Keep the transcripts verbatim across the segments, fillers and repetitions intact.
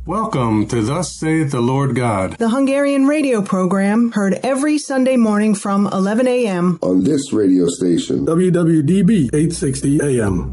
Welcome to Thus Saith the Lord God, the Hungarian radio program heard every Sunday morning from eleven a.m. on this radio station, W W D B eight sixty A M.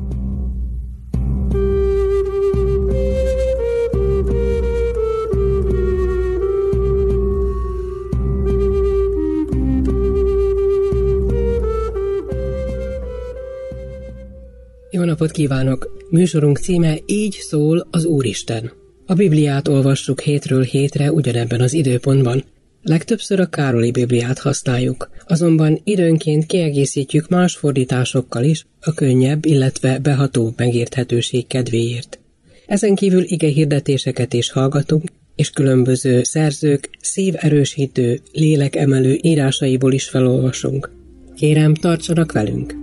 Jó napot kívánok! Műsorunk címe Így szól az Úristen. A Bibliát olvassuk hétről hétre ugyanebben az időpontban. Legtöbbször a Károli Bibliát használjuk, azonban időnként kiegészítjük más fordításokkal is a könnyebb, illetve behatóbb megérthetőség kedvéért. Ezen kívül igehirdetéseket is hallgatunk, és különböző szerzők szíverősítő, lélekemelő írásaiból is felolvasunk. Kérem, tartsanak velünk!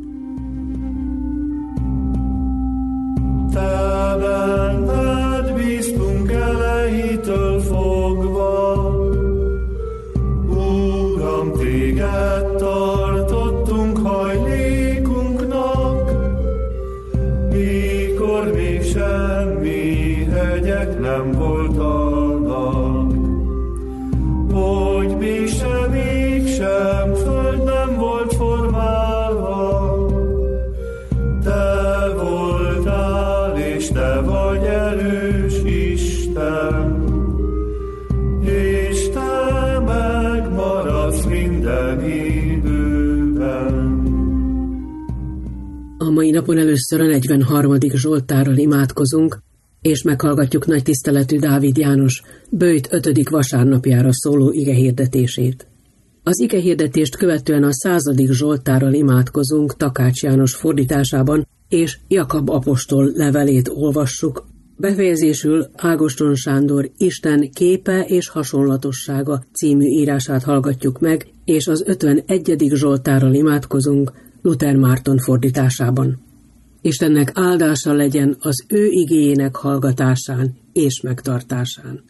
Te benned bíztunk elejétől fogva, Uram, téged tartottunk hajlékunknak, mikor még semmi hegyek nem voltanak, hogy mi sem ég sem föld nem volt formálva, te voltál, és te vagy erős Isten, és te megmaradsz minden időben. A mai napon először a negyvenharmadik Zsoltárral imádkozunk, és meghallgatjuk nagy tiszteletű Dávid János böjt ötödik vasárnapjára szóló igehirdetését. Az igehirdetést követően a századik Zsoltárral imádkozunk Takács János fordításában, és Jakab apostol levelét olvassuk. Befejezésül Ágoston Sándor Isten képe és hasonlatossága című írását hallgatjuk meg, és az ötvenegyedik Zsoltárral imádkozunk Luther Márton fordításában. Istennek áldása legyen az ő igéjének hallgatásán és megtartásán.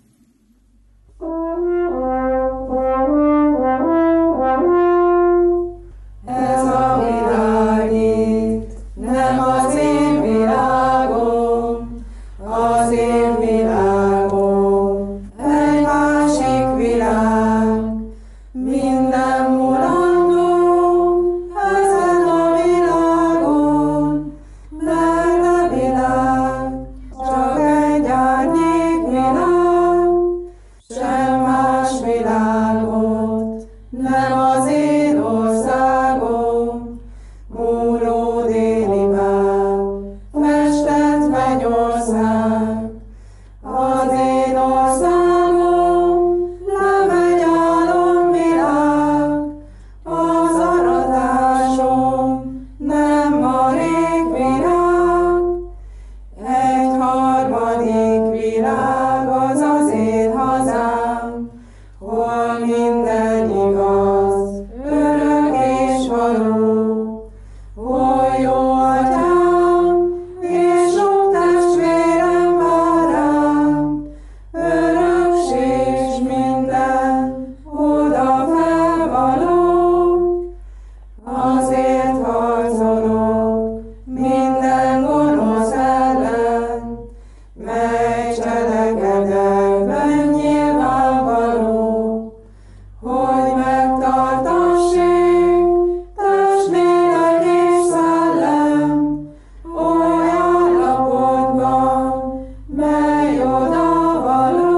Ez a világ itt nem az én világom, az én világom egy másik világ, minden mulandó ezen a világon, mert a világ csak egy árnyék világ, sem más világot, nem az én országom, múló déli vár, festett mennyország. Az én országom nem egy álomvilág, az aratásom nem a rég virág, egy harmadik világ az az én hazám, hol minden igaz, örök és való, hol jó atyám, és sok testvérem vár rám, örökség s minden oda felvaló, azért harcolok minden gonosz ellen, mely cselekedetben nyilvánvaló, hogy megtartassék test, lélek és szellem, oly állapotban, mely oda való.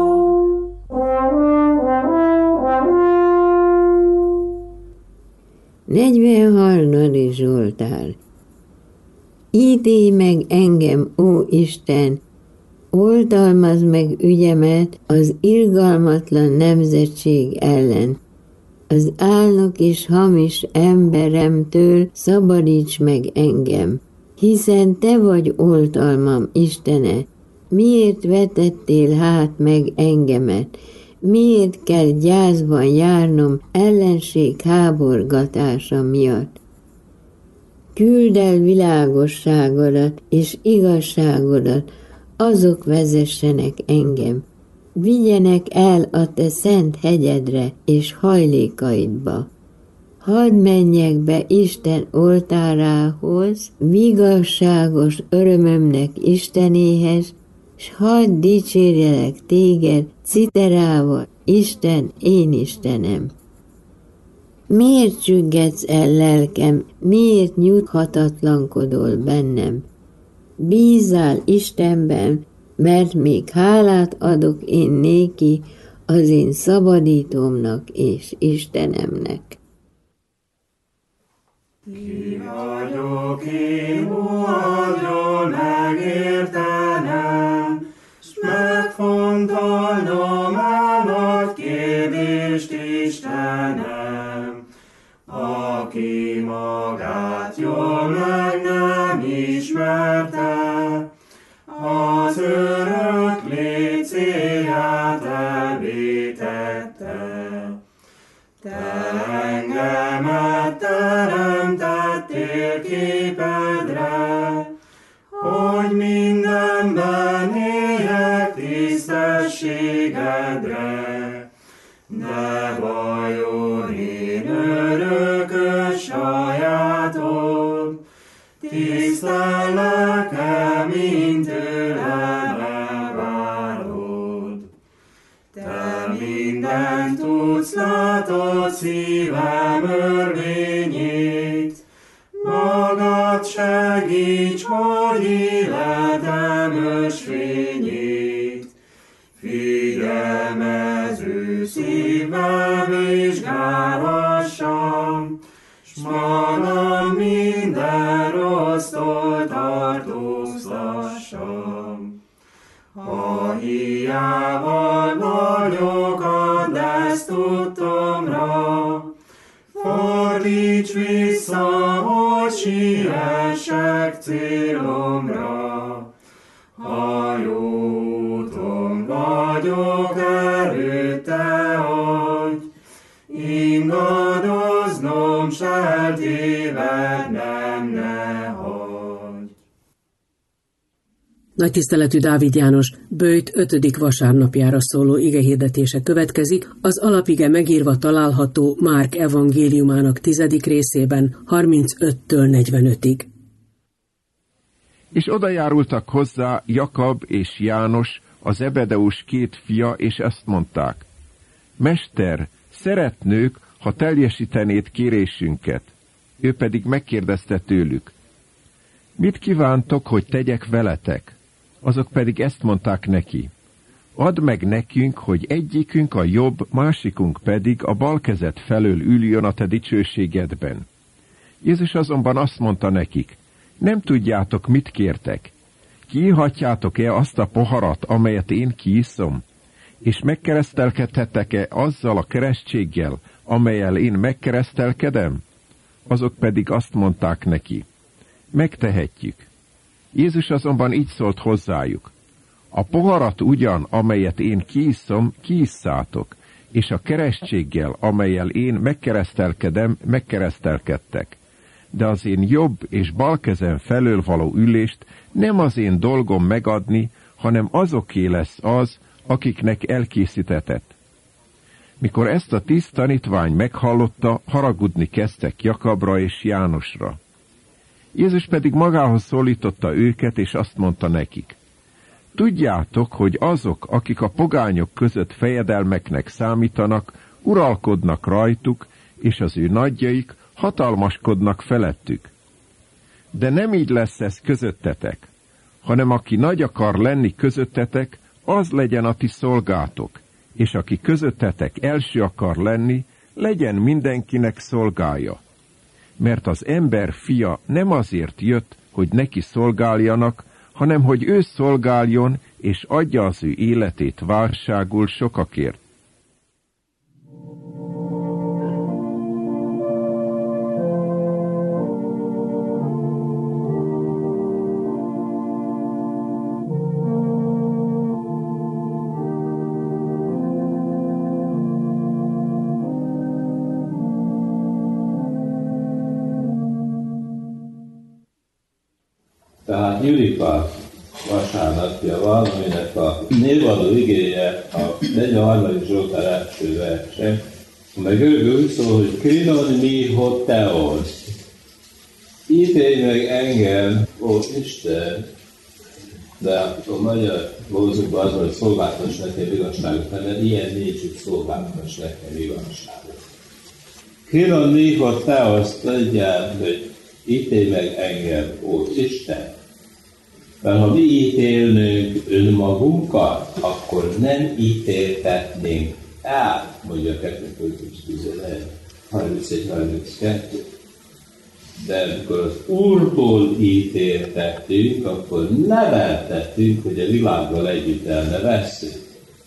negyvenharmadik Zsoltár. Ítélj meg engem, ó Isten, oltalmazd meg ügyemet az irgalmatlan nemzetség ellen. Az álnok és hamis emberemtől szabadíts meg engem, hiszen te vagy oltalmam, Istene. Miért vetettél hát meg engemet? Miért kell gyászban járnom ellenség háborgatása miatt? Küldd el világosságodat és igazságodat, azok vezessenek engem. Vigyenek el a te szent hegyedre és hajlékaidba. Hadd menjek be Isten oltárához, vigazságos örömömnek Istenéhez, s hadd dicsérjelek téged citerával, Isten, én Istenem. Miért csüggedsz el, lelkem, miért nyughatatlankodol bennem? Bízzál Istenben, mert még hálát adok én néki, az én szabadítómnak és Istenemnek. Ki vagyok én, adjon megértenem, s megfontolnom a nagy kérdést, Istenem. Aki magát jól meg nem ismerte, az örök lét célját elvétette. Te engemet teremtettél képedre, hogy mindenben éljek tisztességedre. De vajon én örökös sajátod, tisztellek-e, mint tőlem elvárod? Te mindent tudsz, látod szívem örvényét, magad segíts, hogy életem ösvényét. Figyelmező szívvel vizsgálhassam, s magam minden rossztól tartóztassam. Ha hiával vagyok, add ezt tudtomra, fordíts vissza, hogy siessek célomra. Ha jó úton vagyok, erőt te adj, ingadoznom s eltévednem ne hagyj. Nagy tiszteletű Dávid János Böjt ötödik vasárnapjára szóló igehirdetése következik, az alapige megírva található Márk evangéliumának tizedik részében harmincöttől negyvenötig. És odajárultak hozzá Jakab és János, az Zebedeus két fia, és ezt mondták: Mester, szeretnők, ha teljesítenéd kérésünket. Ő pedig megkérdezte tőlük: Mit kívántok, hogy tegyek veletek? Azok pedig ezt mondták neki: Add meg nekünk, hogy egyikünk a jobb, másikunk pedig a bal kezed felől üljön a te dicsőségedben. Jézus azonban azt mondta nekik: Nem tudjátok, mit kértek. Kiihatjátok-e azt a poharat, amelyet én kiiszom? És megkeresztelkedhetek-e azzal a keresztséggel, amellyel én megkeresztelkedem? Azok pedig azt mondták neki: Megtehetjük. Jézus azonban így szólt hozzájuk: A poharat ugyan, amelyet én kiiszom, kiisszátok, és a keresztséggel, amellyel én megkeresztelkedem, megkeresztelkedtek. De az én jobb és bal kezem felől való ülést nem az én dolgom megadni, hanem azoké lesz az, akiknek elkészítetett. Mikor ezt a tíz tanítvány meghallotta, haragudni kezdtek Jakabra és Jánosra. Jézus pedig magához szólította őket, és azt mondta nekik: Tudjátok, hogy azok, akik a pogányok között fejedelmeknek számítanak, uralkodnak rajtuk, és az ő nagyjaik hatalmaskodnak felettük. De nem így lesz ez közöttetek, hanem aki nagy akar lenni közöttetek, az legyen a ti szolgátok, és aki közöttetek első akar lenni, legyen mindenkinek szolgája. Mert az ember fia nem azért jött, hogy neki szolgáljanak, hanem hogy ő szolgáljon, és adja az ő életét válságul sokakért. Tehát Júlipa vasárnapja van, aminek a névadó igéje a negyvenharmadik Zsoltár első verse, amely görögül úgy szól, hogy Krinon mi hoteon. Ítélj meg engem, ó Isten, De a magyar mózukban az, hogy szolgáltass nekem igazságot, mert ilyen nincs, hogy szolgáltass nekem igazságot. Kínon néha te azt legyen, hogy ítélj meg engem, ó Isten. Mert ha mi ítélnünk önmagunkat, akkor nem ítéltetnénk el, mondja a kettő Krónikus tizenegy, harmincegy harminckettő. De amikor az Úrtól ítéltettünk, akkor neveltettünk, hogy a világgal együtt el ne vesszünk.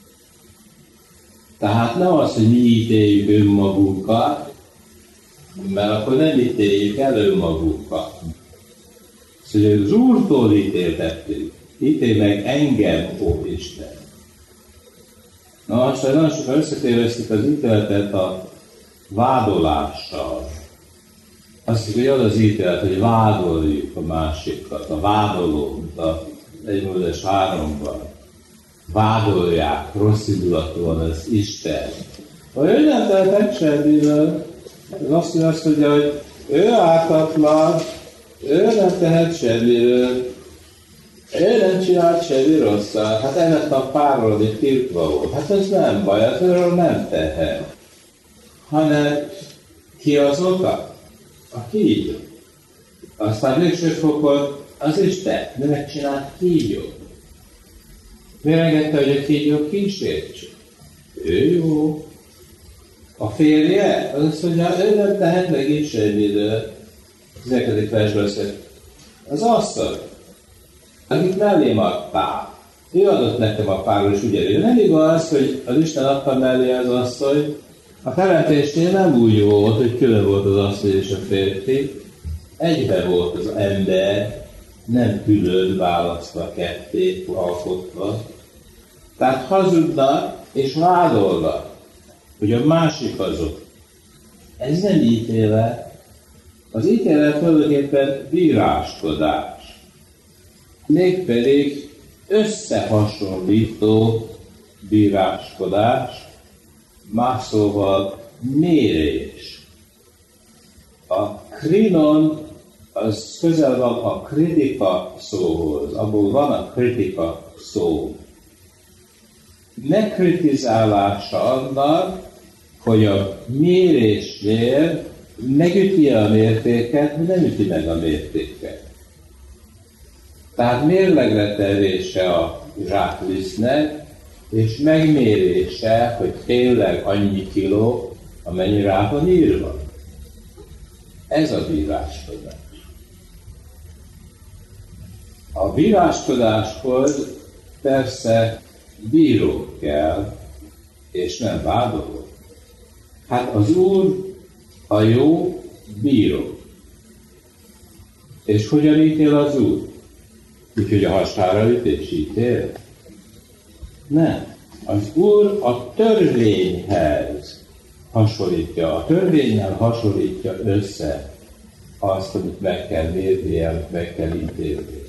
Tehát nem az, hogy mi ítéljük önmagunkat, mert akkor nem ítéljük el önmagunkat. Szóval az Úrtól ítéltettünk. Ítélj meg engem, ó Isten. Na most nagyon sokan összetévesztik az ítéletet a vádolással. Azt hiszem, hogy az az ítélet, hogy vádoljuk a másikat, a vádolót, a egy Mózes háromban. Vádolják rossz indulatúan az Isten. Ha ő nem tehet semmiről, az azt mondja, hogy ő ártatlan, ő nem tehet semmiről, ő nem csinált semmi rosszat, hát ennek a párról, amit tiltva volt. Hát ez nem baj, hát őről nem tehet. Hanem ki az oka? A kígyó. Aztán végső fokon az Isten, de megcsinált kígyó. Miért engedte, hogy a kígyó kísértsük? Ő jó. A férje, az azt mondja, ő nem tehet meg így semmiről. tizenegy versben azt mondja, az asszony, akit mellém adtál, ő adott nekem a párról, és ugye nem igaz, hogy az Isten adta mellé az asszony. A teremtésnél nem úgy volt, hogy külön volt az asszony és a férfi, egybe volt az ember, nem külön választva, ketté alkotva. Tehát hazudnak és vádolnak, hogy a másik azok. Ez nem ítélet. Az ítélet tulajdonképpen bíráskodás. Mégpedig összehasonlító bíráskodás, más szóval mérés. A krinon az közel van a kritika szóhoz, abból van a kritika szó. Megkritizálása annak, hogy a mérésnél megüti a mértéket, vagy nem üti meg a mértéket. Tehát mérlegre tevése a zsáklisztnek, és megmérése, hogy tényleg annyi kiló, amennyi rá van írva. Ez a bíráskodás. A bíráskodáshoz persze bíró kell, és nem vádoló. Hát az Úr a jó bíró. És hogyan ítél az Úr? Úgyhogy a hasára üt és ítél? Nem. Az Úr a törvényhez hasonlítja, a törvénynel hasonlítja össze azt, amit meg kell mérni, amit meg kell ítélni.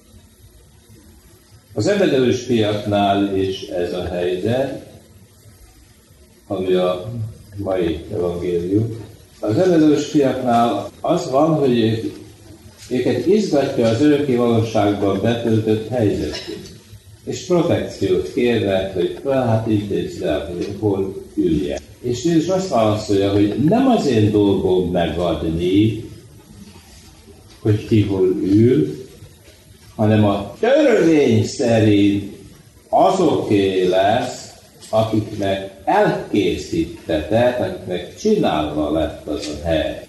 Az ebedelős fiaknál is ez a helyzet, ami a mai evangélium. Az ebedelős fiaknál az van, hogy ők, őket izgatja az örökké valóságban betöltött helyzetük. És protekciót kérnek, hogy hát intézd el, hogy hol ülje. És Jézus azt válaszolja, hogy nem az én dolgom megadni, hogy ki hol ül, hanem a törvény szerint azoké lesz, akiknek elkészítetett, akiknek csinálva lett az a hely.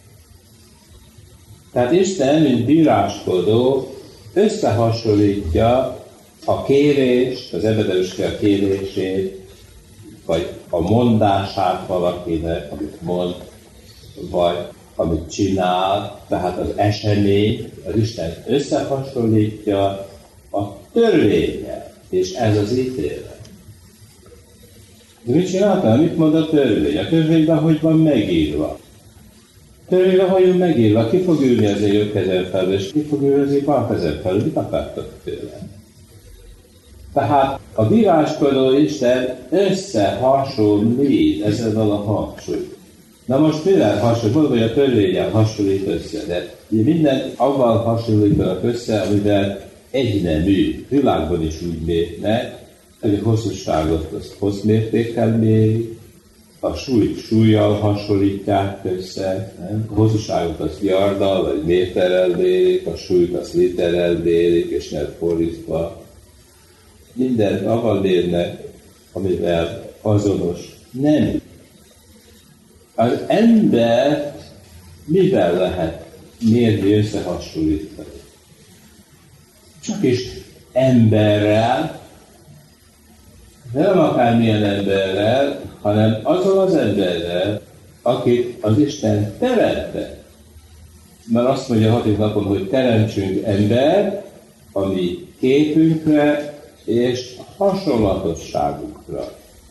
Tehát Isten, mint bíráskodó, összehasonlítja a kérést, az ebedelős a kérését, vagy a mondását valakinek, amit mond, vagy amit csinál, tehát az esemény, az Isten összehasonlítja a törvényel, és ez az ítélet. De mit csináltam? Mit mond a törvény? A törvényben hogy van megírva? A törvényben hogy van megírva? Ki fog ülni az én jobb kezem felül, és ki fog ülni az én bal kezem felül? Mit akartak tőle? Tehát a bíráskodó Isten összehasonlít ezzel a hangsúlyt. Na most mivel hasonlít? Mondom, hogy a törvényel hasonlít össze, de minden avval hasonlítanak össze, amivel egynemű, világban is úgy mérnek, hogy a hosszúságot azt hosszmértékkel mérik, a súlyt súlyjal hasonlítják össze, nem? A hosszúságot azt yarddal vagy méterrel mérik, a súlyt azt literrel mérik, és nem fordítva. Mindent avval mérnek, amivel azonos nem. Az embert mivel lehet mérni, összehasonlítani? Csak is emberrel, nem akármilyen emberrel, hanem azon az emberrel, akit az Isten teremtett. Mert azt mondja a hatodik napon, hogy teremtsünk embert, ami képünkre és hasonlatosságunkra.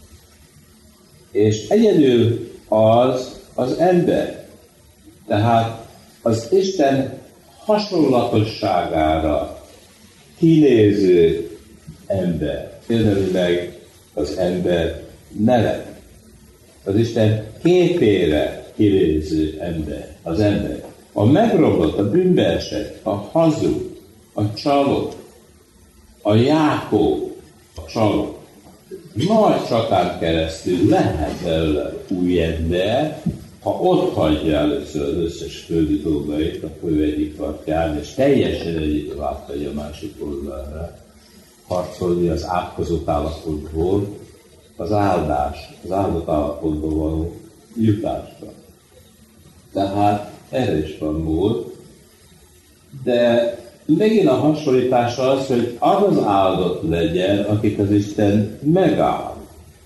És egyedül az az ember. Tehát az Isten hasonlatosságára kinéző ember. Érdemli meg az ember neve. Az Isten képére kinéző ember. Az ember. A megromlott, a bűnbeesett, a hazug, a csaló, a Jákób, a csaló. Nagy csatán keresztül lehet belőle új ember, ha ott hagyja először az összes földi dolgait a folyó egyik partján, és teljesen egyik átmegy a másik oldalra, harcolni az átkozott állapotból, az áldás, az áldott állapotból való jutásra. Tehát erre is van mód, de megint a hasonlítás az, hogy az az áldott legyen, akit az Isten megáld.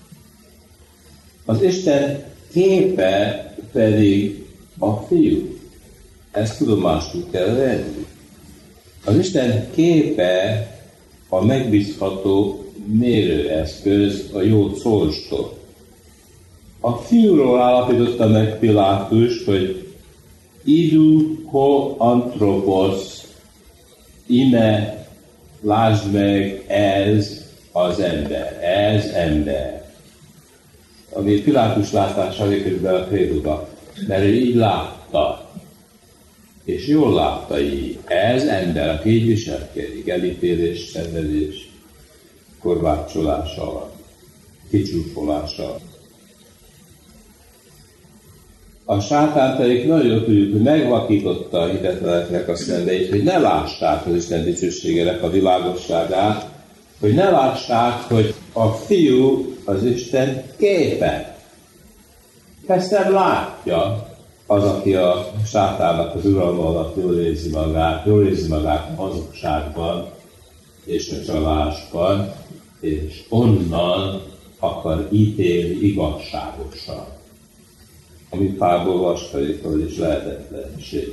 Az Isten képe pedig a Fiú. Ezt tudomásul kell venni. Az Isten képe a megbízható mérőeszköz, a jó szolstor. A Fiúról állapította meg Pilátus, hogy idú ho antropos, ime, lásd meg, ez az ember, ez ember. Ami Pilátus látása végül a krédóba, mert ő így látta, és jól látta így, ez ember, aki így viselkedik, elítélés, szenvedés, korbácsolással, kicsúfolással. A sátán pedig nagyon tudjuk, hogy megvakította a hitetleneknek a szemeit, hogy ne lássák az Isten dicsőségének a világosságát, hogy ne lássák, hogy a Fiú az Isten képe. Ezt nem látja az, aki a sátánnak az uralma alatt jól érzi magát, jól érzi magát a hazugságban és a csalásban, és onnan akar ítélni igazságosan, ami Pálból vastalétól is lehetetlenség.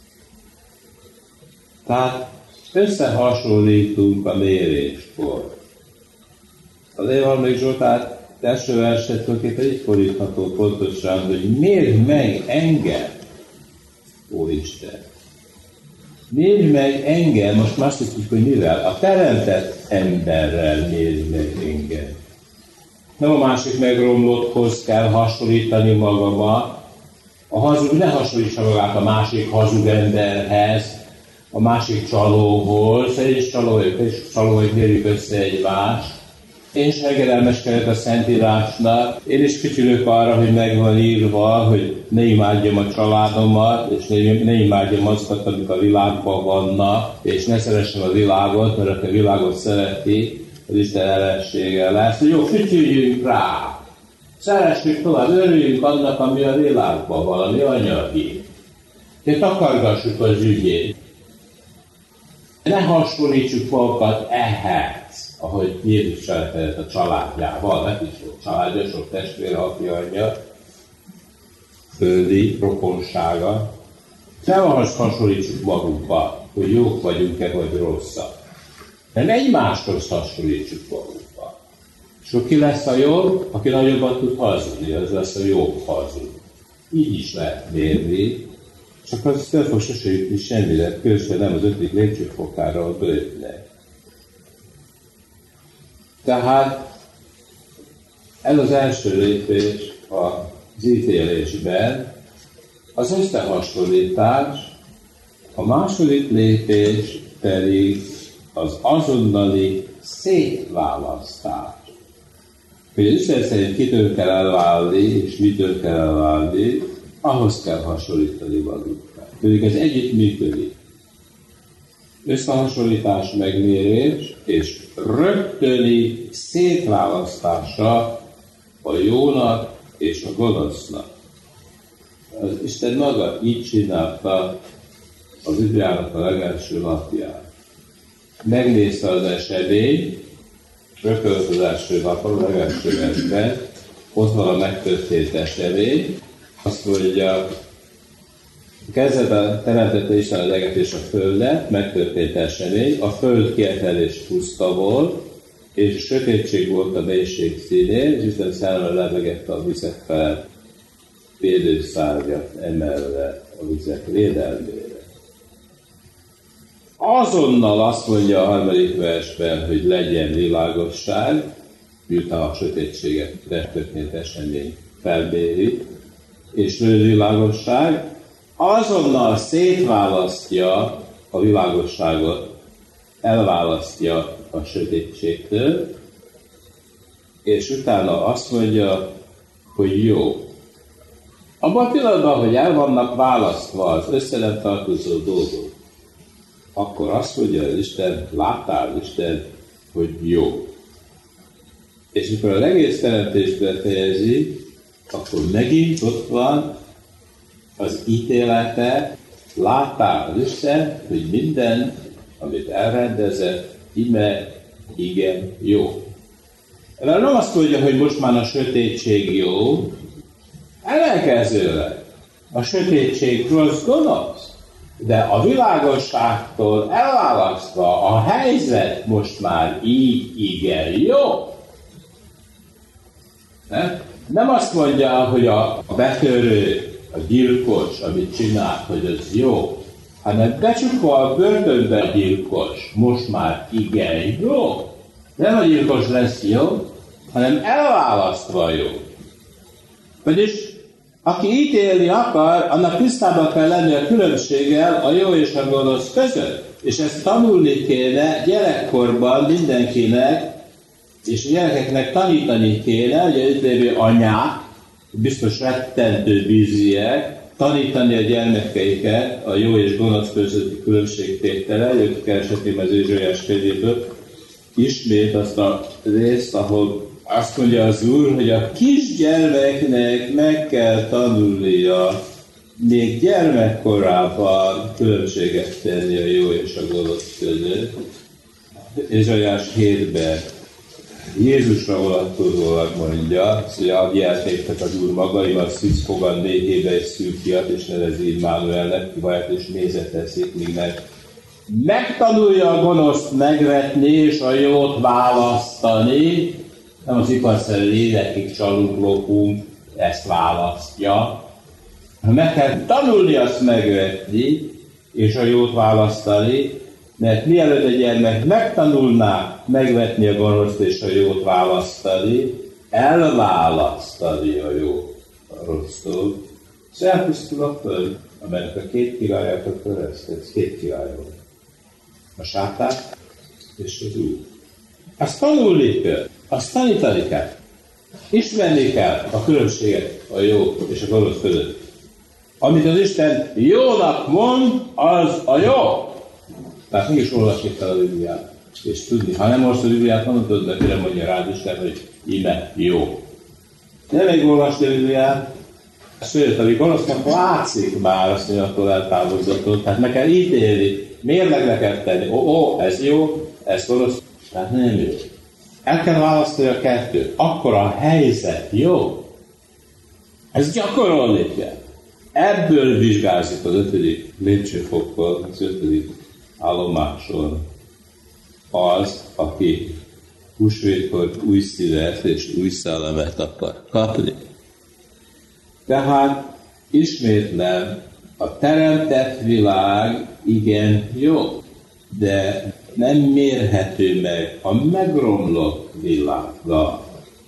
Tehát összehasonlítunk a méréskor. Az Évalmai Zsoltár első verset tulajdonképpen így fordítható pontosan, hogy mérd meg engem, ó Isten. Mérd meg engem, most már azt tudjuk, hogy mivel? A teremtett emberrel mérd meg engem. Nem a másik megromlotthoz kell hasonlítani magamat. A hazug ne hasonlítsa magát a másik hazug emberhez, a másik csalóhoz, és csalóik, és csalóik mérjük össze egymást. Én is engedelmeskedek a Szentírásnak, én is kütyülök arra, hogy meg van írva, hogy ne imádjam a családomat, és ne, ne imádjam azokat, amik a világban vannak, és ne szeressem a világot, mert aki a világot szereti, az Isten ellensége lesz. Jó, kütyüljünk rá! Szeressük tovább, örüljünk annak, ami a világban van, ami anyagi. És takargassuk az ügyét. Ne hasonlítsuk magukat ehhez, ahogy Jézus cselekedett a családjával, neki is volt családja, sok testvére, apja, anyja, földi rokonsága. Nem ahhoz hasonlítsuk magunkat, hogy jók vagyunk-e, vagy rosszak. Nem egymáshoz hasonlítsuk magunkat. És aki lesz a jobb, aki nagyobbat tud hazudni, az lesz a jobb hazud. Így is lehet mérni, csak az nem fog sose jutni semmire, különösen nem az ötödik lépcsőfokára a bőtnek. Tehát ez az első lépés az ítélésben, az összehasonlítás, a második lépés pedig az azonnali szétválasztás. Hogy az Isten szerint kitől kell elválni, és mitől kell elválni, ahhoz kell hasonlítani magunkat. Pedig ez együtt működik. Összehasonlítás, megmérés, és rögtöni szétválasztása a jónak és a gonosznak. Az Isten maga így csinálta az Bibliának a legelső napján. Megnézte az eseményt, rögtön az első napon, a legelső versben, ott van a megtörtént esemény, azt mondja, kezdetben teremtette Isten az eget és a földet, megtörtént esemény, a föld kietlen és puszta volt, és sötétség volt a mélység színén, és Isten szelleme levegette a vizek felett, védőszárnyat emelve a vizek védelmére. Azonnal azt mondja a harmadik versben, hogy legyen világosság, miután a sötétséget megtörtént esemény felméri, és világosság, azonnal szétválasztja a világosságot, elválasztja a sötétségtől, és utána azt mondja, hogy jó. Abban a pillanatban, hogy el vannak választva az össze nem tartozó dolgok, akkor azt mondja az Isten, láttál Isten, hogy jó. És mikor az egész teremtést befejezi, akkor megint ott van az ítélete, láttál az Isten, hogy minden, amit elrendezett, ime, igen, jó. Mert nem azt mondja, hogy most már a sötétség jó, ellenkezőleg a sötétség rossz, gonosz, de a világosságtól elválasztva a helyzet most már így, igen, jó. Nem? Nem azt mondja, hogy a betörő, a gyilkos, amit csinál, hogy az jó, hanem becsukva a börtönbe a gyilkos, most már igen, jó. Nem a gyilkos lesz jó, hanem elválasztva jó. Vagyis aki ítélni akar, annak tisztában kell lenni a különbséggel a jó és a gonosz között. És ezt tanulni kéne gyerekkorban mindenkinek, és a gyerekeknek tanítani kéne, hogy az lévő anyák, biztos rettentő bíziek, tanítani a gyermekeiket a jó és gonosz közötti különbségtétele, ők kereshetném az Ézsaiás könyvéből, ismét azt a részt, ahol azt mondja az Úr, hogy a kisgyermeknek meg kell tanulnia még gyermekkorában különbséget tenni a jó és a gonosz között. Ézsaiás hétben Jézusra vonatkozólag mondja, hogy adjál néktek az Úr maga, igaz szűz fogad négyébe egy szűk fiat, és nevezi Immanuelnek, kivaját és mézet eszik, míg meg megtanulja a gonoszt megvetni, és a jót választani. Nem az iparszerű lélekig csalunk, lopunk, ezt választja. Meg kell tanulni azt megvetni, és a jót választani, mert mielőtt a gyermek megtanulná megvetni a gonoszt és a jót választani, elválasztani a jó a rossztól, és elpusztul a föld, amelynek a két királyát a köröztet, két király van. A sátán és az Úr. Azt tanulni kell, azt tanítani kell. Ismerni kell a különbséget a jó és a gonosz között. Amit az Isten jónak mond, az a jó. Tehát mégis olvasni kell a Bibliát, és tudni. Ha nem olvasod a Bibliát, nem tudod, de kérem mondja rád Isten, hogy íme jó. Nem még olvasni a Bibliát, sőt, ami gonosznak látszik már, azt mondja, attól eltávolodott, tehát meg kell ítélni, mérlegre kell tenni. Ó, ó, ez jó, ez gonosz, tehát nem jó. El kell választani a kettőt, akkor a helyzet jó. Ez gyakorolni kell. Ebből vizsgázik az ötödik lépcsőfokkal, az ötödik állomáson az, aki húsvétkor új szívet és új szellemet akar kapni. Tehát ismétlem, a teremtett világ igen jó, de nem mérhető meg a megromlott világgal.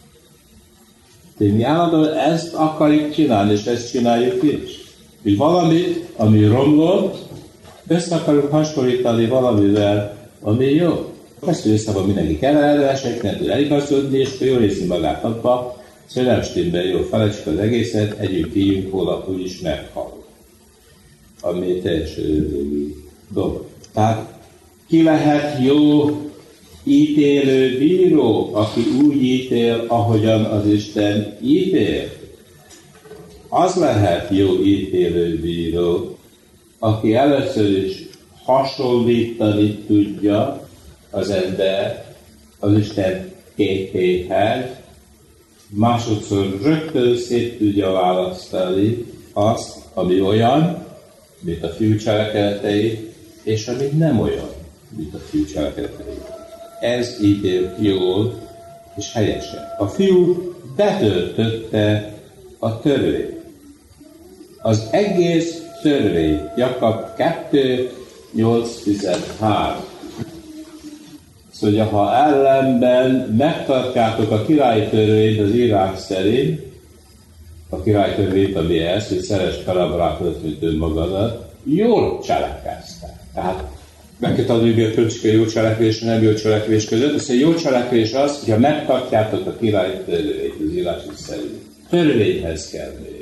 Mi állandóan ezt akarjuk csinálni, és ezt csináljuk is. Hogy valamit, ami romlott, össze akarjuk hasonlítani valamivel, ami jó. Ezt összeban mindenki keveredvesek, nem tud eligazodni, és jól érzi magát abba, szóval nem stimmel, jó, felejtsük az egészet, együtt íjunk, holnap úgyis meghal. Ami teljesen dolog. Tehát ki lehet jó ítélő bíró, aki úgy ítél, ahogyan az Isten ítél? Az lehet jó ítélő bíró, aki először is hasonlítani tudja az ember az Isten képéhez, másodszor rögtön szét tudja választani azt, ami olyan, mint a fiú cselekedetei, és ami nem olyan, mint a fiú cselekedetei. Ez ítél jól és helyesen. A fiú betöltötte a törvényt. Az egész törvény, Jakab kettő nyolc tizenhárom. Szóval, ha ellenben megtartjátok a királyi törvényt az írás szerint, a királyi törvényt, ami ez, hogy szeress fel a barátodat, mint önmagadat, jól cselekeztek. Tehát meg kell tanulni a különbség a jó cselekvés és nem jó cselekvés között. Az, hogy jó cselekvés az, hogyha megtartjátok a királyi törvényt az írás szerint. Törvényhez kell mérni.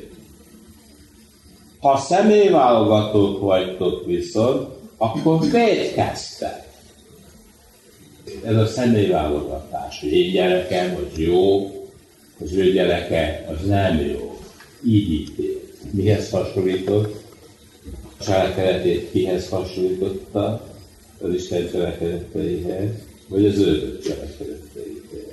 Ha személyválogatók vagytok viszont, akkor vétkeztek. Ez a személyválogatás, hogy én gyerekem, hogy jó, az ő gyereke, az nem jó. Így ítél. Mihez hasonlított? A cselekedetét kihez hasonlította? Az Isten cselekedeteihez, vagy az ördög cselekedeteihez.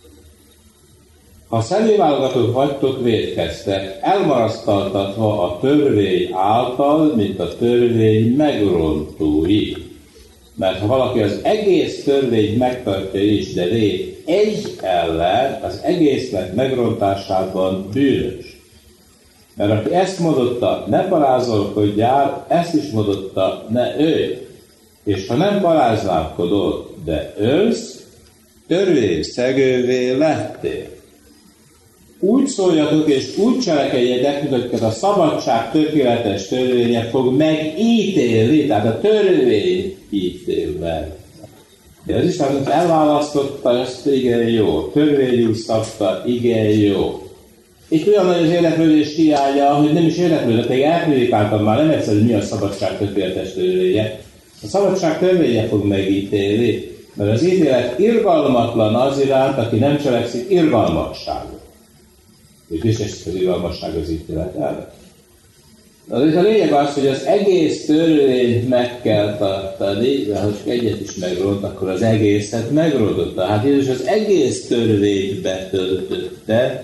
Ha személyválogatók vagytok, vétkeztek, elmarasztaltatva a törvény által, mint a törvény megrontói. Mert ha valaki az egész törvényt megtartja is, de vét egy ellen, az egésznek megrontásában bűnös. Mert aki ezt mondotta, ne parázolkodjál, ezt is mondotta, ne ölj. És ha nem paráználkodod, de ölsz, törvényszegővé lettél. Úgy szóljatok és úgy cselekedjetek, hogy a szabadság tökéletes törvénye fog megítélni, tehát a törvény ítél meg. Az Isten elválasztotta, ezt igen jó, törvényül szabta, igen jó. Itt olyan nagy az érdeklődés hiánya, hogy nem is érdeklődött, pedig elpredikáltam már, nem egyszer, hogy mi a szabadság tökéletes törvénye. A szabadság törvénye fog megítélni, mert az ítélet irgalmatlan az iránt, aki nem cselekszik irgalmasságot. És biztos, hogy az irgalmasság az ítélet ellen. Az a lényeg az, hogy az egész törvényt meg kell tartani, de ha csak egyet is megront, akkor az egészet megrontotta. Hát Jézus az egész törvényt betöltötte.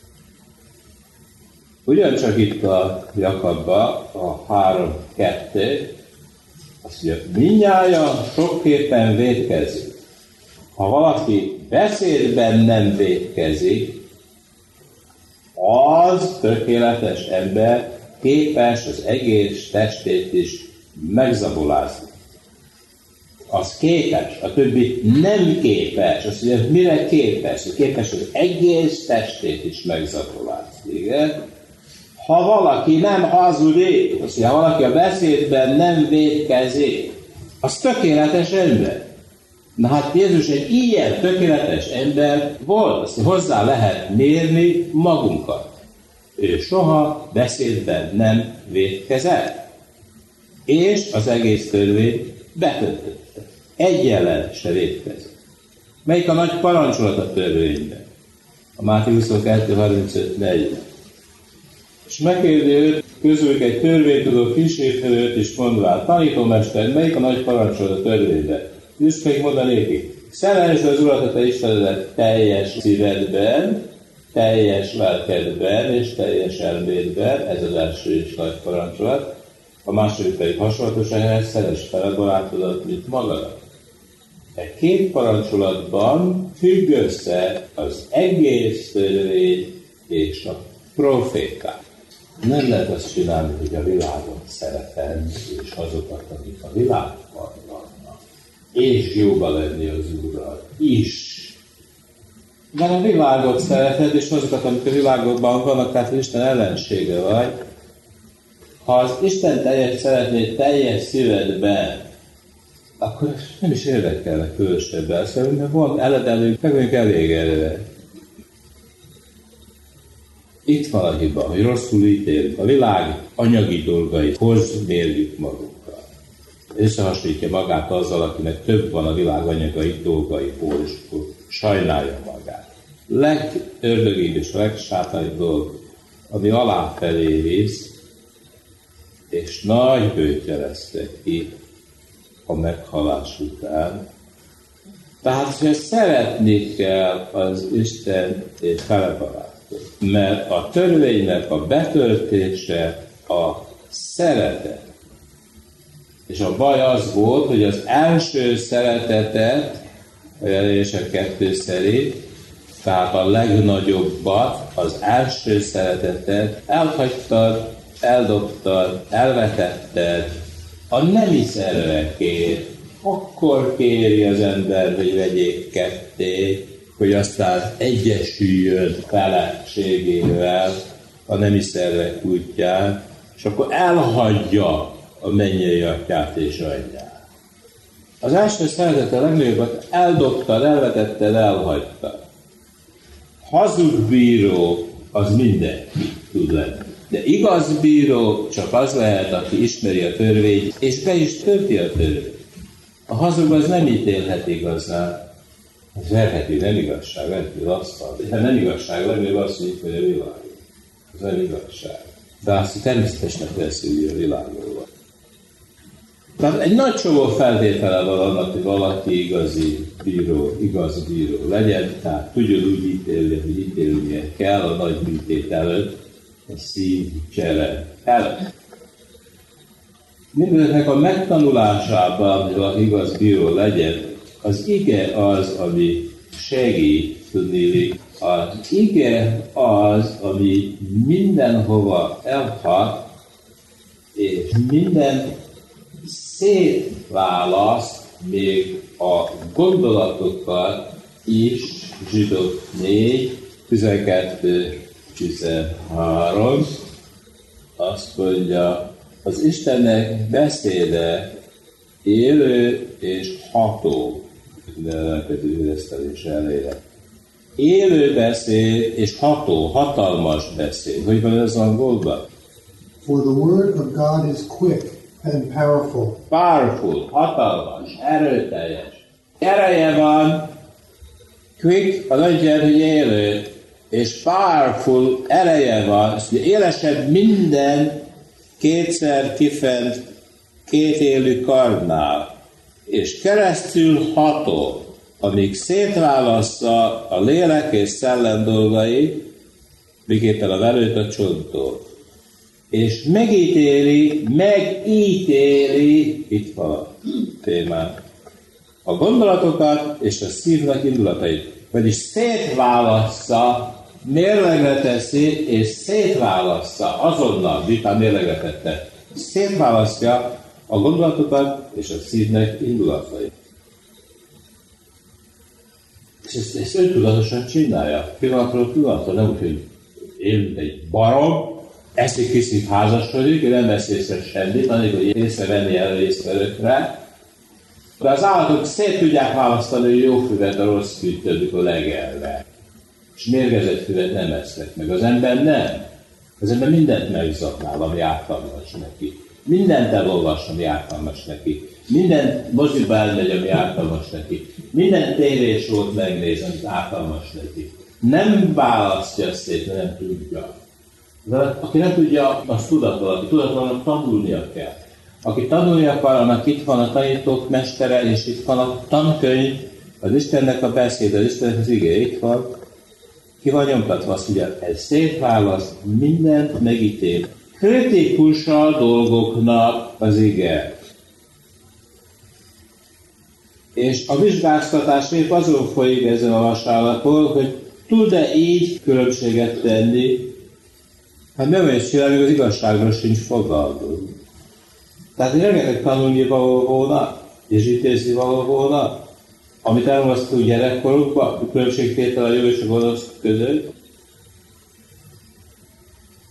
Ugyancsak itt a Jakabban, a három kettő, azt mondja, mindnyájan sokképpen vétkezik. Ha valaki beszédben nem vétkezik, az tökéletes ember képes az egész testét is megzabolázni. Az képes, a többi nem képes. Azt mondja, mire képes? Képes az egész testét is megzabolázni. Igen? Ha valaki nem hazudik, azt mondja, ha valaki a beszédben nem vétkezik, az tökéletes ember. Na hát Jézus egy ilyen tökéletes ember volt, azt hozzá lehet mérni magunkat. Ő soha beszédben nem vétkezett. És az egész törvényt betöltötte. Egy ellen se vétkezett. Melyik a nagy parancsolat a törvényben? A Máté huszonkettő harmincöt negyven. És megkérdi őt, közülük egy törvénytudó kísértőt is mondván, tanítómester, melyik a nagy parancsolat a törvényben? Jézus még mondanéki, szerelmes az Urat a te Istenedet teljes szívedben, teljes lelkedben és teljes elmédben, ez az első és nagy parancsolat. A második pedig hasonlatos ehhez, szeress fel a barátodat, mint magadat. E két parancsolatban függ össze az egész törvény és a proféták. Nem lehet azt csinálni, hogy a világot szeretem, és azokat, amik a világban vannak. És jóba lenni az Úrral is. Mert a világot szereted, és azokat, amik a világokban vannak, tehát az Isten ellensége vagy. Ha az Isten teljes szeretnéd teljes szívedben, akkor nem is érdekelnek különösebben, szerintem van eledelők, meg vagyunk elégedve. Itt van a hiba, hogy rosszul ítélünk. A világ anyagi dolgaihoz mérjük magunkat. Összehasonlítja magát azzal, akinek több van a világ anyagi dolgaiból, és sajnálja magát. Legördögibb és legsátánibb dolog, ami aláfelé visz, és nagy bőt jeleztek ki a meghalás után. Tehát, hogy szeretni kell az Isten és felebarátot, mert a törvénynek a betöltése a szeretet. És a baj az volt, hogy az első szeretetet, a Jelenések kettő szerint, tehát a legnagyobbat, az első szeretetet elhagytad, eldobtad, elvetetted a nemi szervekért. Akkor kéri az ember, hogy vegyék ketté, hogy aztán egyesüljön feleségével a nemi szervek útján, és akkor elhagyja a mennyei atyát és anyját. Az első szeretet a legnagyobbat eldobtad, elvetetted, elhagytad. Hazug bíró az mindenki tud lenni. De igaz bíró csak az lehet, aki ismeri a törvényt, és be is tölti a törvényt. A hazug az nem ítélhet igazán. Az verheti, nem igazság, verheti asztal. De nem igazság, legalább azt mondjuk, hogy a világ. Ez nem igazság. De azt természetesnek veszünk, hogy a világról van. Tehát egy nagy csomó feltétele van annak, hogy valaki igazi bíró, igaz bíró legyen, tehát tudjon úgy ítélni, hogy ítélnie kell a nagy bűtét előtt, a szív csere előtt. Mindeneknek a megtanulásában, hogy valaki igaz bíró legyen, az ige az, ami segít, tudni, az ige az, ami mindenhova elhat, és minden szétválaszt, még a gondolatokat is, Zsidók négy, tizenkettő, tizenhárom, azt mondja, az Istennek beszéde élő és ható, de elkező éreztelés elére. Élő beszéd és ható, hatalmas beszéd. Hogy van ez angolban? For the word of God is quick and powerful. Powerful, hatalmas, erőteljes. Ereje van, quick, az azt jelenti, hogy élő, és powerful, ereje van, élesebb minden kétszer kifent két élő kardnál, és keresztül ható, amíg szétválassza a lélek és szellem dolgai, miképpen a velőt a csonttól. És megítéli, megítéli, itt van a témán, a gondolatokat és a szívnek indulatait. Vagyis szétválassza, mérlegre teszi, és szétválassza, azonnal, vitán mérlegre tette, szétválasztja a gondolatokat és a szívnek indulatait. És ezt, ezt öntudatosan csinálja. Pillanatról pillanatra, nem úgy, hogy én egy barom, eszik, hiszik, házasodik, nem vesz észre semmit, anélkül, hogy észrevenni el észrevőkre. De az állatok szét tudják választani, hogy jó füvet, a rossz füvet, a legelve. És mérgezett füvet nem esznek meg. Az ember nem. Az ember mindent megzaknál, ami ártalmas neki. Mindent elolvas, ami ártalmas neki. Minden moziba elmegy, ami ártalmas neki. Minden tévésót megnéz, ami ártalmas neki. Nem választja szét, nem tudja. De aki nem tudja, az tudatlan. Aki tudatlan, tanulnia kell. Aki tanulni akar, annak itt van a tanítók mestere, és itt van a tankönyv, az Istennek a beszéd, az Istennek az ige, itt van. Ki van nyomtatva, azt mondja, ez szétválaszt, mindent megítél. Kritikussal dolgoknak az ige. És a vizsgáztatás épp azon folyik ezen a vasárnapon, hogy tud-e így különbséget tenni, hát nem olyan csinálni, az igazságról sincs fogalmunk. Tehát rengeteg tanulni való volna, és ítézni való volna, amit elmondtuk gyerekkorunkban, a különbségtétel a jó és a gonosz között.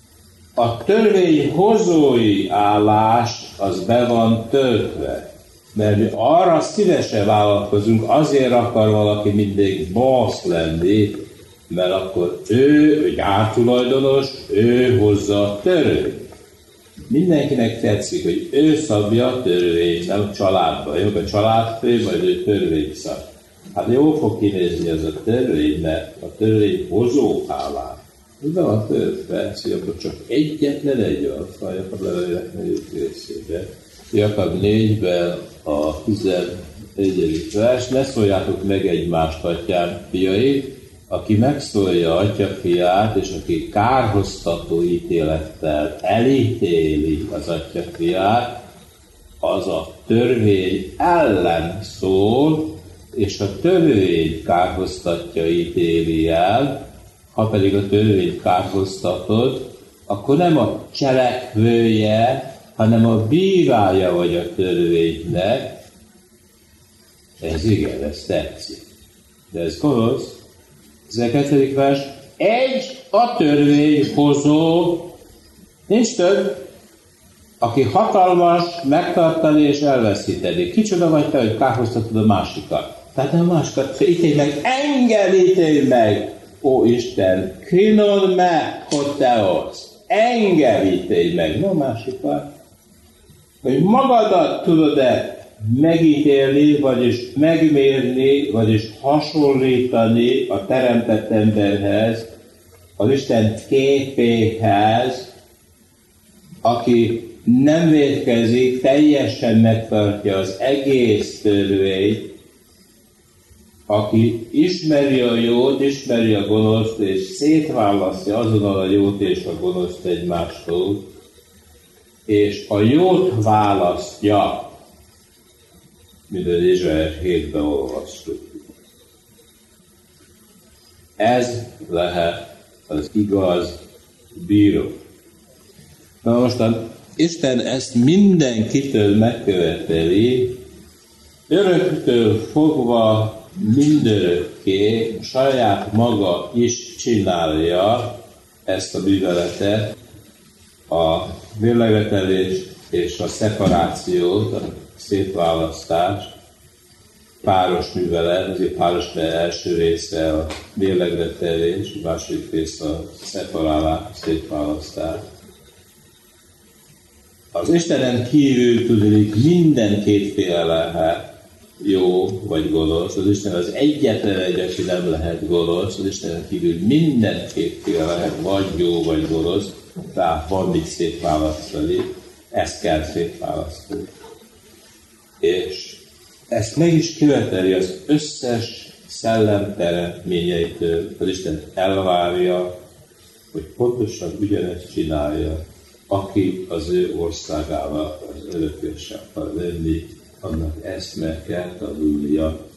A törvény hozói állás az be van töltve. Mert mi arra szívesen vállalkozunk, azért akar valaki mindig boss lenni, mert akkor ő, ő gyártulajdonos, ő hozza a törvényt. Mindenkinek tetszik, hogy ő szabja a törvényt, nem a családban. Jó, a családfő, majd ő törvényt szab. Hát jól fog kinézni az a törvény, mert a törvény hozóká vált. De van több vers, akkor csak egyetlen egy van, a Jakab levelének negyedik részében. Jakab négyben a tizenegyedik vers, ne szóljátok meg egymást, atyám fiai, aki megszólja atya fiát, és aki kárhoztató ítélettel elítéli az atya fiát, az a törvény ellen szól, és a törvény kárhoztatja, ítéli el. Ha pedig a törvényt kárhoztatod, akkor nem a cselekvője, hanem a bírája vagy a törvénynek. Ez igen, ez tetszik. De ez gonosz. tizenkettedik vers. Egy a törvényhozó, nincs több, aki hatalmas megtartani és elveszíteni. Kicsoda vagy te, hogy kárhoztatod a másikat. Tehát nem a másikat, ítélj meg, engem ítélj meg, ó Isten, krinon me hoteos, engem ítélj meg, no másikat. Hogy magadat tudod-e megítélni, vagyis megmérni, vagyis hasonlítani a teremtett emberhez, az Isten képéhez, aki nem vétkezik, teljesen megtartja az egész törvényt, aki ismeri a jót, ismeri a gonoszt, és szétválasztja azonnal a jót és a gonoszt egymástól, és a jót választja, mint az Izrael hétben olvastuk. Ez lehet az igaz bíró. Na mostan Isten ezt mindenkitől megköveteli, öröktől fogva mindörökké saját maga is csinálja ezt a műveletet, a mérlegletelést és a szeparációt, a szétválasztást, páros művelet, azért páros, mert első része a mérlegletelés, a második része a szeparálás, a szétválasztás. Az Istenen kívül tudjuk, minden kétféle lehet, jó vagy gonosz. Az Isten az egyetlen egy, aki nem lehet gonosz. Az Istenen kívül minden kétféle lehet, vagy jó vagy gonosz. Tehát van mit szétválasztani. Ezt kell szétválasztani. És ezt meg is követeli az összes szellem teremtményeitől. Az Isten elvárja, hogy pontosan ugyanezt csinálja, aki az ő országával az örökös akar lenni, annak ezt meg kell tanulnia.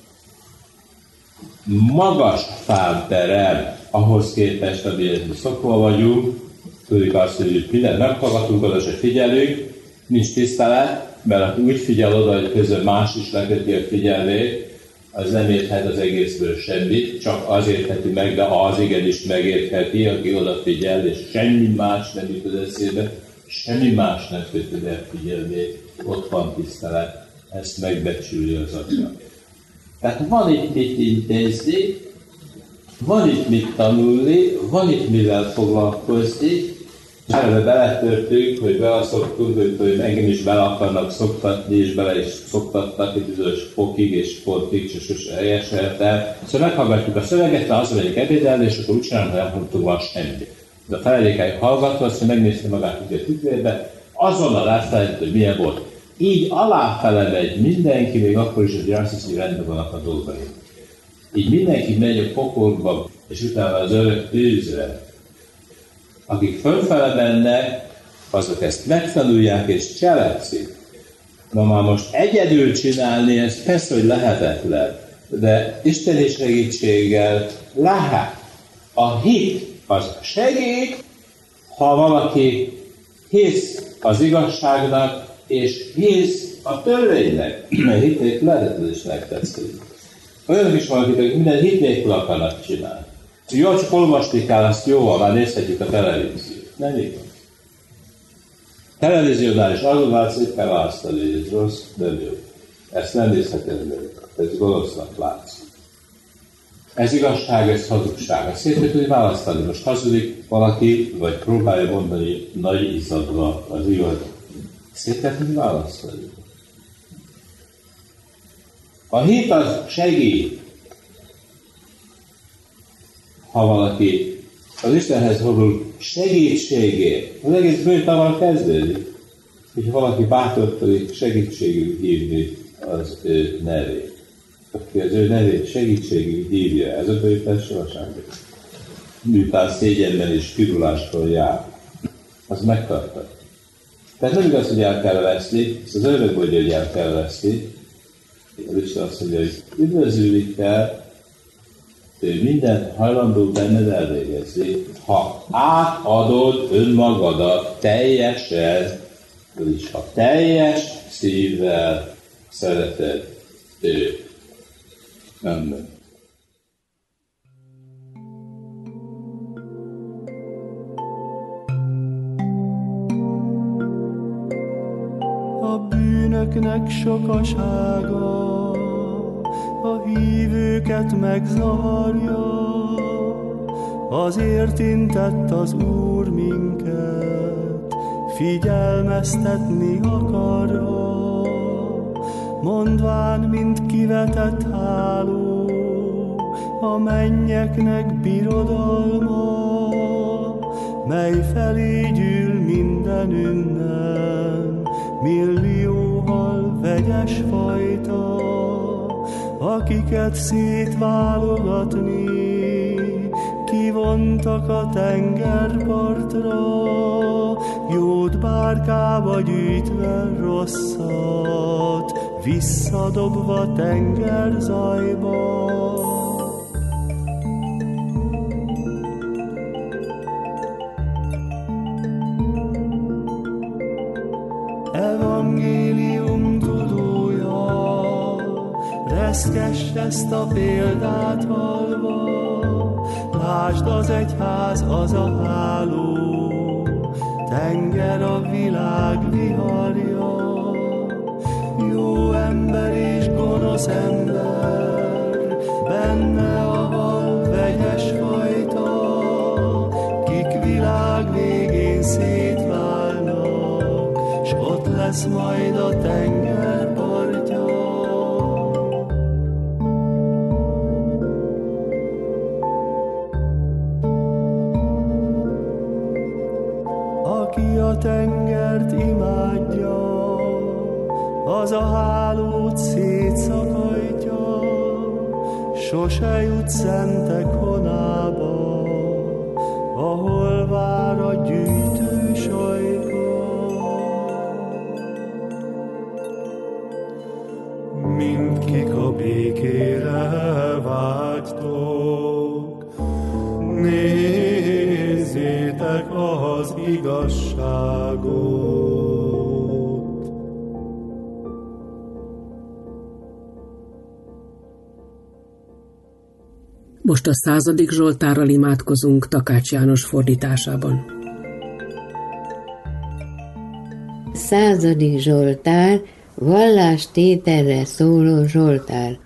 Magas fán terem, ahhoz képest, amilyen szokva vagyunk, tudjuk azt, hogy mindent meghallgatunk, oda se figyelünk, nincs tisztelet, mert aki úgy figyel oda, hogy közben más is leköti a figyelmét, az nem érthet az egészből semmit, csak az értheti meg, de az igenis megértheti, aki odafigyel, és semmi más nem jut az eszébe, semmi más nem köti le figyelmét, ott van tisztelet, ezt megbecsüli az Atya. Tehát van itt mit intézni, van itt mit tanulni, van itt mivel foglalkozni, erre beletörtünk, hogy beleszoktunk, hogy, hogy engem is bele akarnak szoktatni, és bele is szoktattak egy bizonyos fokig és pontig, és sose teljeseltem. Szóval meghallgatjuk a szöveget, mert az megyek ebédelni, és akkor úgy csinálom, hogy nem mondtunk van semmi. De a feledékeik hallgatva, azt megnézte magát ugye a tükrében, azonnal látszállt, hogy milyen volt. Így aláfele megy mindenki, még akkor is, hogy azt hiszi, hogy rendben vannak a dolgai. Így mindenki megy a pokolba, és utána az örök tűzre. Akik fölfele mennek, azok ezt megtanulják és cselekszik. Na már most egyedül csinálni, ez persze, hogy lehetetlen, de isteni segítséggel lehet. A hit az segít, ha valaki hisz az igazságnak, és hisz a törvénynek. Mert hitnék lehetett is megtetszik. Olyanok is valakik, akik minden hit nélkül akarnak csinálni. Jó, csak olvasni kell, azt jóval, már nézhetjük a televíziót. Nem igaz. Televíziónál is azon látszik, kell választani, hogy ez rossz, nem jó. Ezt nem nézheted meg, ez gonosznak látsz. Ez igazság, ez hazugság. Ezt szét tudni választani. Most hazudik valaki, vagy próbálja mondani nagy izzadva az igaz. Szét tudni választani. A hit az segít. Ha valaki az Istenhez fordul segítségért, az egész bőtával kezdődik, hogy valaki bátorkodik segítségül hívni az ő nevét. Aki az ő nevét segítségül hívja, ez a bőtás sohasem. Miután szégyenben és kiruláskor jár, az megtartja. Tehát nem igaz, hogy el kell veszni, ezt az örök mondja, hogy el kell veszni. Az Isten azt mondja, hogy üdvözülni kell, ő mindent hajlandó benned elvégezni, ha átadod önmagadat teljesen, vagyis ha teljes szívvel szereted őt. Amen. A bűnöknek sokasága a hívőket megzavarja, azért intett az Úr minket, figyelmeztetni akarja, mondván, mint kivetett háló, a mennyeknek birodalma, mely felé gyűl minden ünnen, millióval vegyes fajta, akiket szétválogatni kivontak a tengerpartra, jót bárkába gyűjtve rosszat, visszadobva tengerzajba. Evangélium tudója, reszkess ezt a példát hallva, lásd, az egyház az a háló, tenger a világ viharja, jó ember és gonosz ember, benne a val vegyes fajta, kik világ végén szétválnak, s ott lesz majd a tenger partja. Aki a tengert imádja, az a hálót szétszakajtja, sose jut szentek honába, ahol vár a gyűjtő sajka. Mindkik a békére vágytok, nézzétek az igazságot. Most a századik Zsoltárral imádkozunk Takács János fordításában. Századik Zsoltár, vallástételre szóló Zsoltár.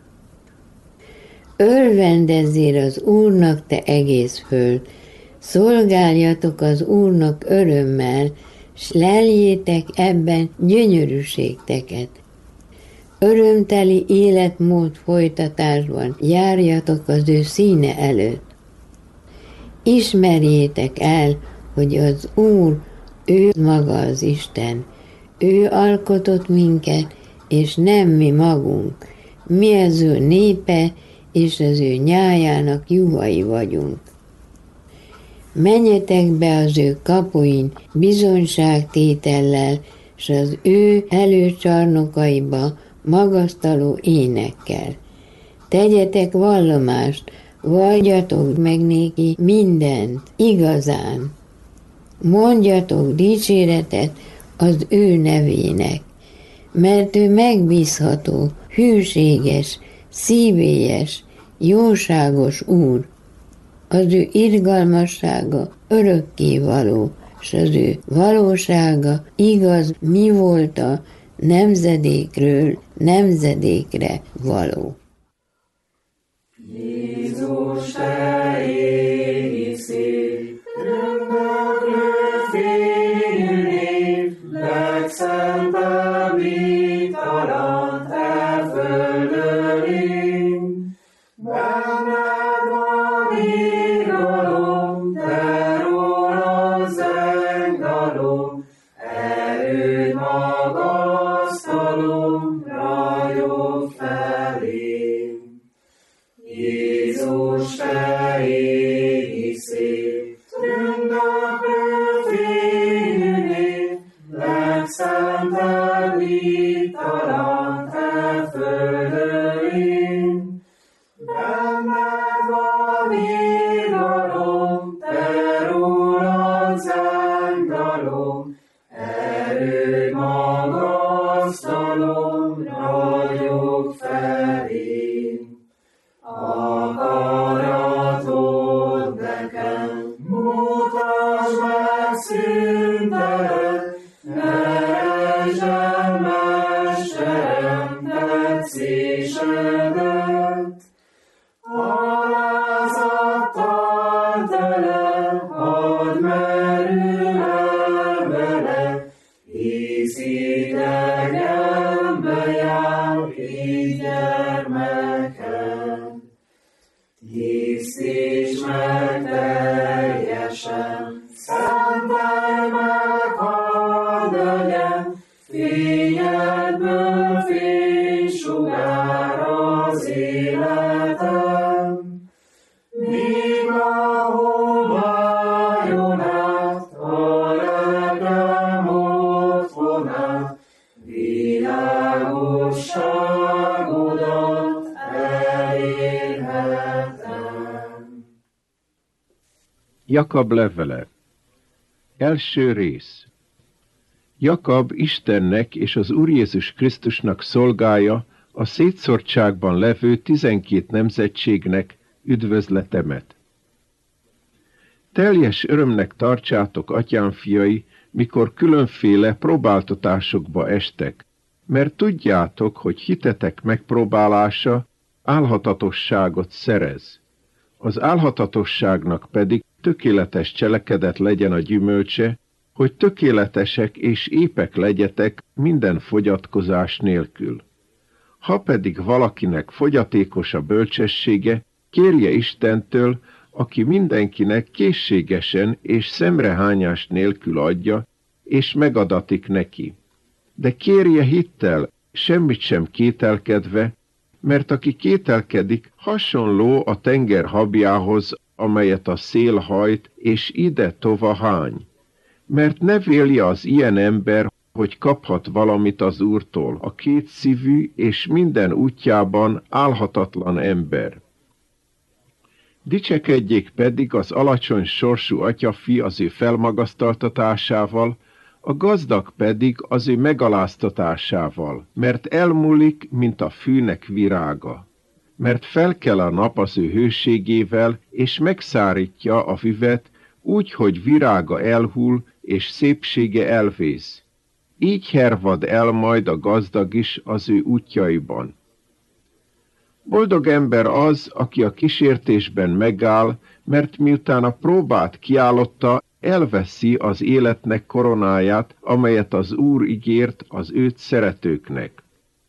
Örvendezzél az Úrnak, te egész föld, szolgáljatok az Úrnak örömmel, s leljétek ebben gyönyörűségteket. Örömteli életmód folytatásban járjatok az ő színe előtt. Ismerjétek el, hogy az Úr, ő maga az Isten. Ő alkotott minket, és nem mi magunk. Mi az ő népe, és az ő nyájának juhai vagyunk. Menjetek be az ő kapuin bizonyságtétellel, s az ő előcsarnokaiba magasztaló énekkel. Tegyetek vallomást, valljatok meg néki mindent, igazán. Mondjatok dicséretet az ő nevének, mert ő megbízható, hűséges, szívélyes, jóságos Úr. Az ő irgalmassága örökkévaló, s az ő valósága igaz mi volta, nemzedékről nemzedékre való. Jézus, te égi szép, örököklő fényű név, legszentebb ítalant e földön én. Benned van írgalom, te rólad zengdalom, erőd magasztalom, ragyog felém. Jézus, te égi szép, ünnöklő fényű név, legszentebb ítalant e földön én. Benned van írgalom, te rólad zengdalom, erőd magasztalom, ragyog felém. Akaratod nekem, mutasd meg szüntelet, ne rejtsd mesterem tetszésedet. Alázattal tele, hadd merülj bele, hisz idegenbe jár így gyermekem. Tisztíts meg teljesen, szentelj meg, hadd legyen, fényedből fénysugár az életem. Míg a homályon át, a lelkem otthonát, világosságodat elérhetem. Jakab levele. Első rész. Jakab Istennek és az Úr Jézus Krisztusnak szolgálja a szétszórtságban levő tizenkét nemzetségnek üdvözletemet. Teljes örömnek tartsátok, atyám fiai, mikor különféle próbáltatásokba estek, mert tudjátok, hogy hitetek megpróbálása álhatatosságot szerez. Az álhatatosságnak pedig tökéletes cselekedet legyen a gyümölcse, hogy tökéletesek és épek legyetek minden fogyatkozás nélkül. Ha pedig valakinek fogyatékos a bölcsessége, kérje Istentől, aki mindenkinek készségesen és szemrehányás nélkül adja, és megadatik neki. De kérje hittel, semmit sem kételkedve, mert aki kételkedik, hasonló a tenger habjához, amelyet a szél hajt, és ide tova hány. Mert ne vélje az ilyen ember, hogy kaphat valamit az Úrtól, a kétszívű és minden útjában álhatatlan ember. Dicsekedjék pedig az alacsony sorsú atyafi az ő felmagasztaltatásával, a gazdag pedig az ő megaláztatásával, mert elmúlik, mint a fűnek virága. Mert felkel a nap az ő hőségével, és megszárítja a füvet, úgy, hogy virága elhull, és szépsége elvész. Így hervad el majd a gazdag is az ő útjaiban. Boldog ember az, aki a kísértésben megáll, mert miután a próbát kiállotta, elveszi az életnek koronáját, amelyet az Úr ígért az őt szeretőknek.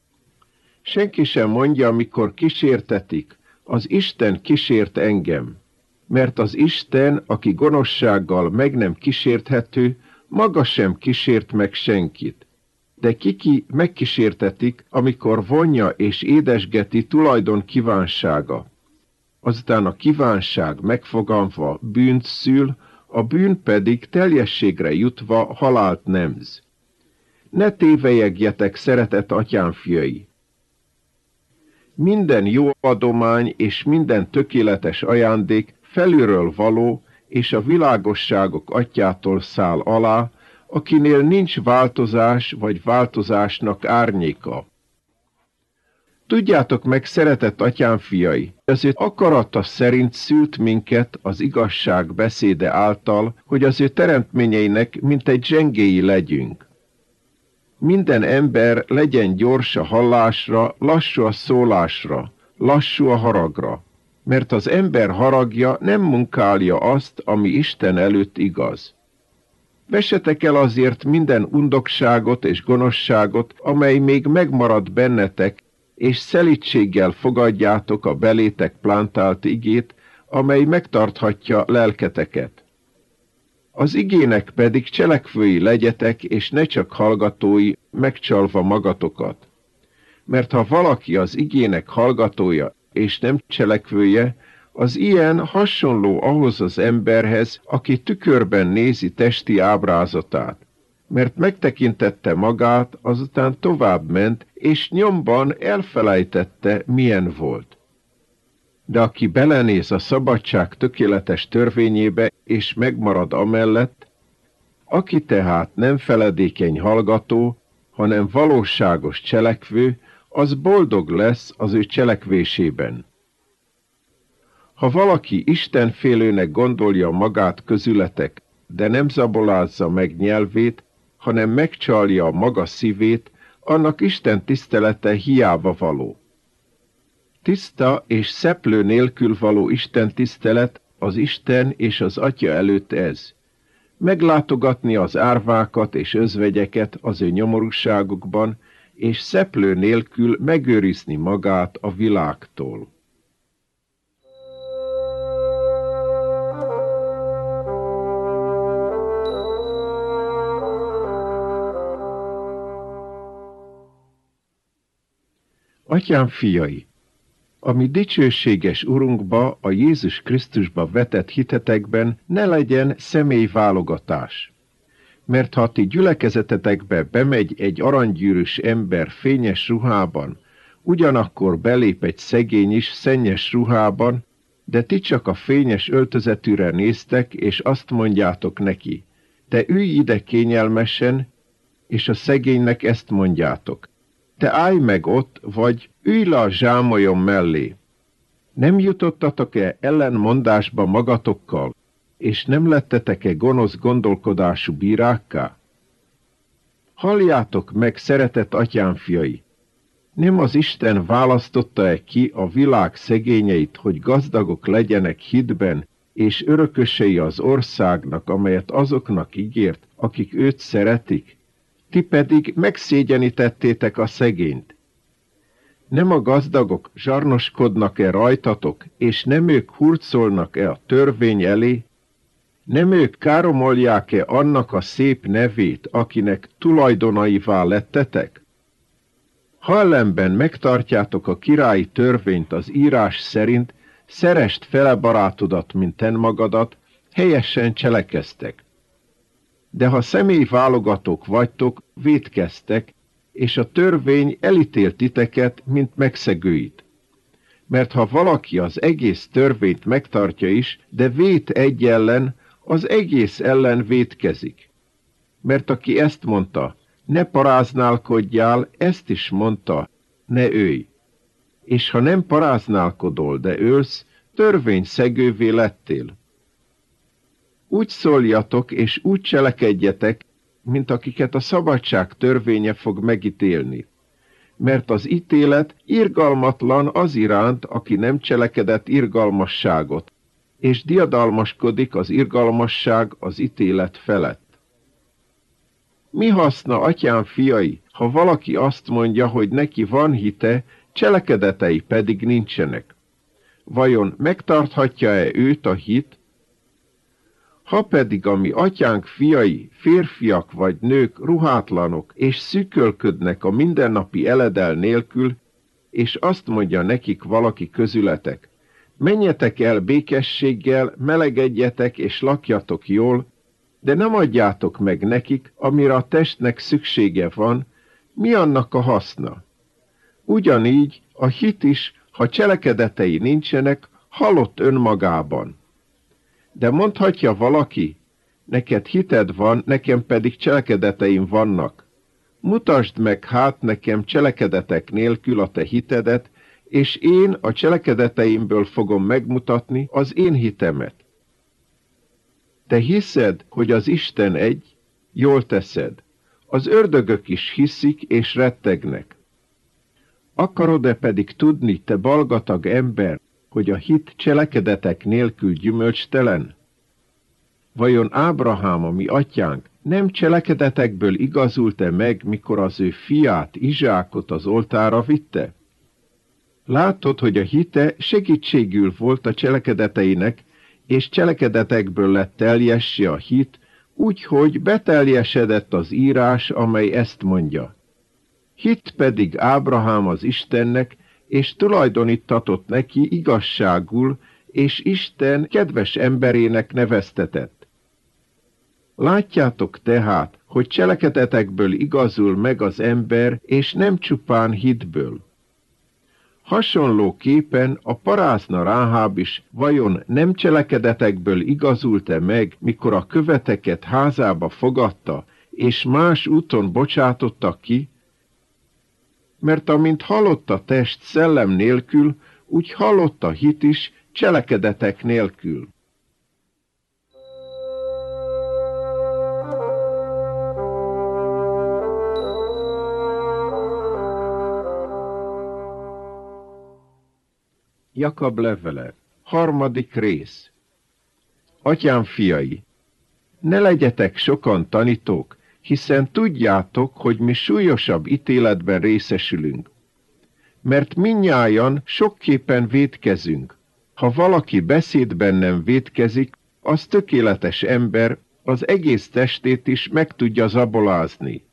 Senki sem mondja, amikor kísértetik, az Isten kísért engem, mert az Isten, aki gonoszsággal meg nem kísérthető, maga sem kísért meg senkit. De kiki megkísértetik, amikor vonja és édesgeti tulajdon kívánsága. Azután a kívánság megfogalmazva bűnt szül, a bűn pedig teljességre jutva halált nemz. Ne tévelyegjetek, szeretett atyám fiai! Minden jó adomány és minden tökéletes ajándék felülről való, és a világosságok atyától száll alá, akinél nincs változás vagy változásnak árnyéka. Tudjátok meg, szeretett atyám fiai, az ő akarata szerint szült minket az igazság beszéde által, hogy az ő teremtményeinek mintegy zsengéi legyünk. Minden ember legyen gyors a hallásra, lassú a szólásra, lassú a haragra, mert az ember haragja nem munkálja azt, ami Isten előtt igaz. Vessetek el azért minden undokságot és gonoszságot, amely még megmarad bennetek, és szelídséggel fogadjátok a belétek plántált igét, amely megtarthatja lelketeket. Az igének pedig cselekvői legyetek, és ne csak hallgatói, megcsalva magatokat. Mert ha valaki az igének hallgatója, és nem cselekvője, az ilyen hasonló ahhoz az emberhez, aki tükörben nézi testi ábrázatát, mert megtekintette magát, azután tovább ment, és nyomban elfelejtette, milyen volt. De aki belenéz a szabadság tökéletes törvényébe, és megmarad amellett, aki tehát nem feledékeny hallgató, hanem valóságos cselekvő, az boldog lesz az ő cselekvésében. Ha valaki istenfélőnek gondolja magát közületek, de nem zabolázza meg nyelvét, hanem megcsalja a maga szívét, annak Isten tisztelete hiába való. Tiszta és szeplő nélkül való Isten tisztelet az Isten és az Atya előtt ez. Meglátogatni az árvákat és özvegyeket az ő nyomorúságukban, és szeplő nélkül megőrizni magát a világtól. Atyám fiai, a mi dicsőséges Urunkba, a Jézus Krisztusba vetett hitetekben ne legyen személyválogatás. Mert ha ti gyülekezetetekbe bemegy egy aranygyűrűs ember fényes ruhában, ugyanakkor belép egy szegény is szennyes ruhában, de ti csak a fényes öltözetűre néztek, és azt mondjátok neki, te ülj ide kényelmesen, és a szegénynek ezt mondjátok, te állj meg ott, vagy ülj le a zsámolyom mellé. Nem jutottatok-e ellenmondásba magatokkal, és nem lettetek-e gonosz gondolkodású bírákká? Halljátok meg, szeretett atyám fiai! Nem az Isten választotta-e ki a világ szegényeit, hogy gazdagok legyenek hitben, és örökösei az országnak, amelyet azoknak ígért, akik őt szeretik? Ti pedig megszégyenítettétek a szegényt. Nem a gazdagok zsarnoskodnak-e rajtatok, és nem ők hurcolnak-e a törvény elé? Nem ők káromolják-e annak a szép nevét, akinek tulajdonaivá lettetek? Ha ellenben megtartjátok a királyi törvényt az írás szerint, szerest fele barátodat, mint ten magadat, helyesen cselekeztek. De ha személyválogatók vagytok, vétkeztek, és a törvény elítélt titeket, mint megszegőit. Mert ha valaki az egész törvényt megtartja is, de vét egy ellen, az egész ellen vétkezik. Mert aki ezt mondta, ne paráználkodjál, ezt is mondta, ne ölj. És ha nem paráználkodol, de ölsz, törvényszegővé lettél. Úgy szóljatok, és úgy cselekedjetek, mint akiket a szabadság törvénye fog megítélni. Mert az ítélet irgalmatlan az iránt, aki nem cselekedett irgalmasságot, és diadalmaskodik az irgalmasság az ítélet felett. Mi haszna, atyám fiai, ha valaki azt mondja, hogy neki van hite, cselekedetei pedig nincsenek? Vajon megtarthatja-e őt a hit? Ha pedig a mi atyánk fiai, férfiak vagy nők ruhátlanok, és szűkölködnek a mindennapi eledel nélkül, és azt mondja nekik valaki közületek, menjetek el békességgel, melegedjetek és lakjatok jól, de nem adjátok meg nekik, amire a testnek szüksége van, mi annak a haszna? Ugyanígy a hit is, ha cselekedetei nincsenek, halott önmagában. De mondhatja valaki, neked hited van, nekem pedig cselekedeteim vannak. Mutasd meg hát nekem cselekedetek nélkül a te hitedet, és én a cselekedeteimből fogom megmutatni az én hitemet. Te hiszed, hogy az Isten egy? Jól teszed. Az ördögök is hiszik és rettegnek. Akarod-e pedig tudni, te balgatag ember, hogy a hit cselekedetek nélkül gyümölcstelen? Vajon Ábrahám, a mi atyánk, nem cselekedetekből igazult-e meg, mikor az ő fiát, Izsákot az oltára vitte? Látod, hogy a hite segítségül volt a cselekedeteinek, és cselekedetekből lett teljessé a hit, úgyhogy beteljesedett az írás, amely ezt mondja. Hit pedig Ábrahám az Istennek, és tulajdonítatott neki igazságul, és Isten kedves emberének neveztetett. Látjátok tehát, hogy cselekedetekből igazul meg az ember, és nem csupán hitből. Hasonlóképpen a parázna Ráháb is vajon nem cselekedetekből igazult-e meg, mikor a követeket házába fogadta, és más úton bocsátotta ki? Mert amint halott a test szellem nélkül, úgy halott a hit is cselekedetek nélkül. Jakab levele, harmadik rész. Atyám fiai, ne legyetek sokan tanítók, hiszen tudjátok, hogy mi súlyosabb ítéletben részesülünk. Mert mindnyájan sokképpen vétkezünk. Ha valaki beszédben nem vétkezik, az tökéletes ember, az egész testét is meg tudja zabolázni.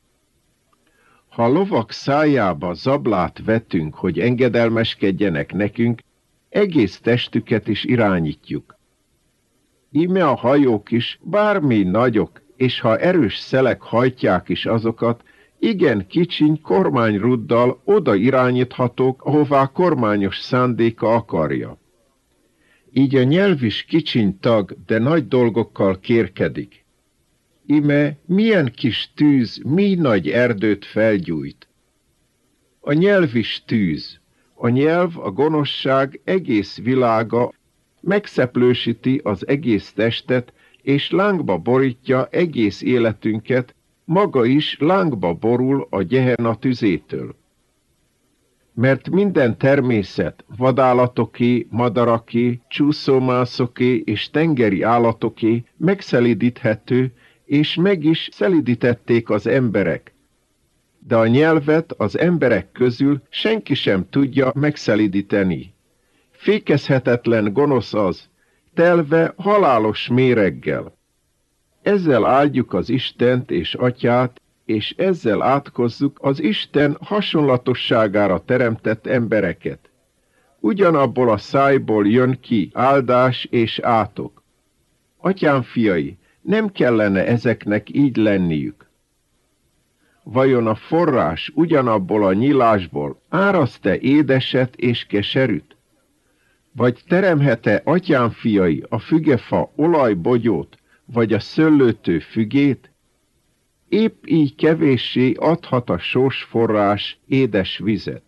Ha lovak szájába zablát vetünk, hogy engedelmeskedjenek nekünk, egész testüket is irányítjuk. Íme a hajók is, bármi nagyok, és ha erős szelek hajtják is azokat, igen kicsiny kormányruddal oda irányíthatók, ahová kormányos szándéka akarja. Így a nyelv is kicsiny tag, de nagy dolgokkal kérkedik. Íme milyen kis tűz, mi nagy erdőt felgyújt. A nyelv is tűz. A nyelv, a gonoszság egész világa megszeplősíti az egész testet, és lángba borítja egész életünket, maga is lángba borul a Gehenna tüzétől. Mert minden természet, vadállatoké, madaraké, csúszómászoké és tengeri állatoké megszelidíthető, és meg is szelidítették az emberek. De a nyelvet az emberek közül senki sem tudja megszelidíteni. Fékezhetetlen gonosz az, telve halálos méreggel. Ezzel áldjuk az Istent és Atyát, és ezzel átkozzuk az Isten hasonlatosságára teremtett embereket. Ugyanabból a szájból jön ki áldás és átok. Atyám fiai, nem kellene ezeknek így lenniük. Vajon a forrás ugyanabból a nyílásból áraszt-e édeset és keserűt? Vagy teremhet-e atyám fiai a fügefa olajbogyót, vagy a szőlőtő fügét? Épp így kevéssé adhat a sós forrás édes vizet.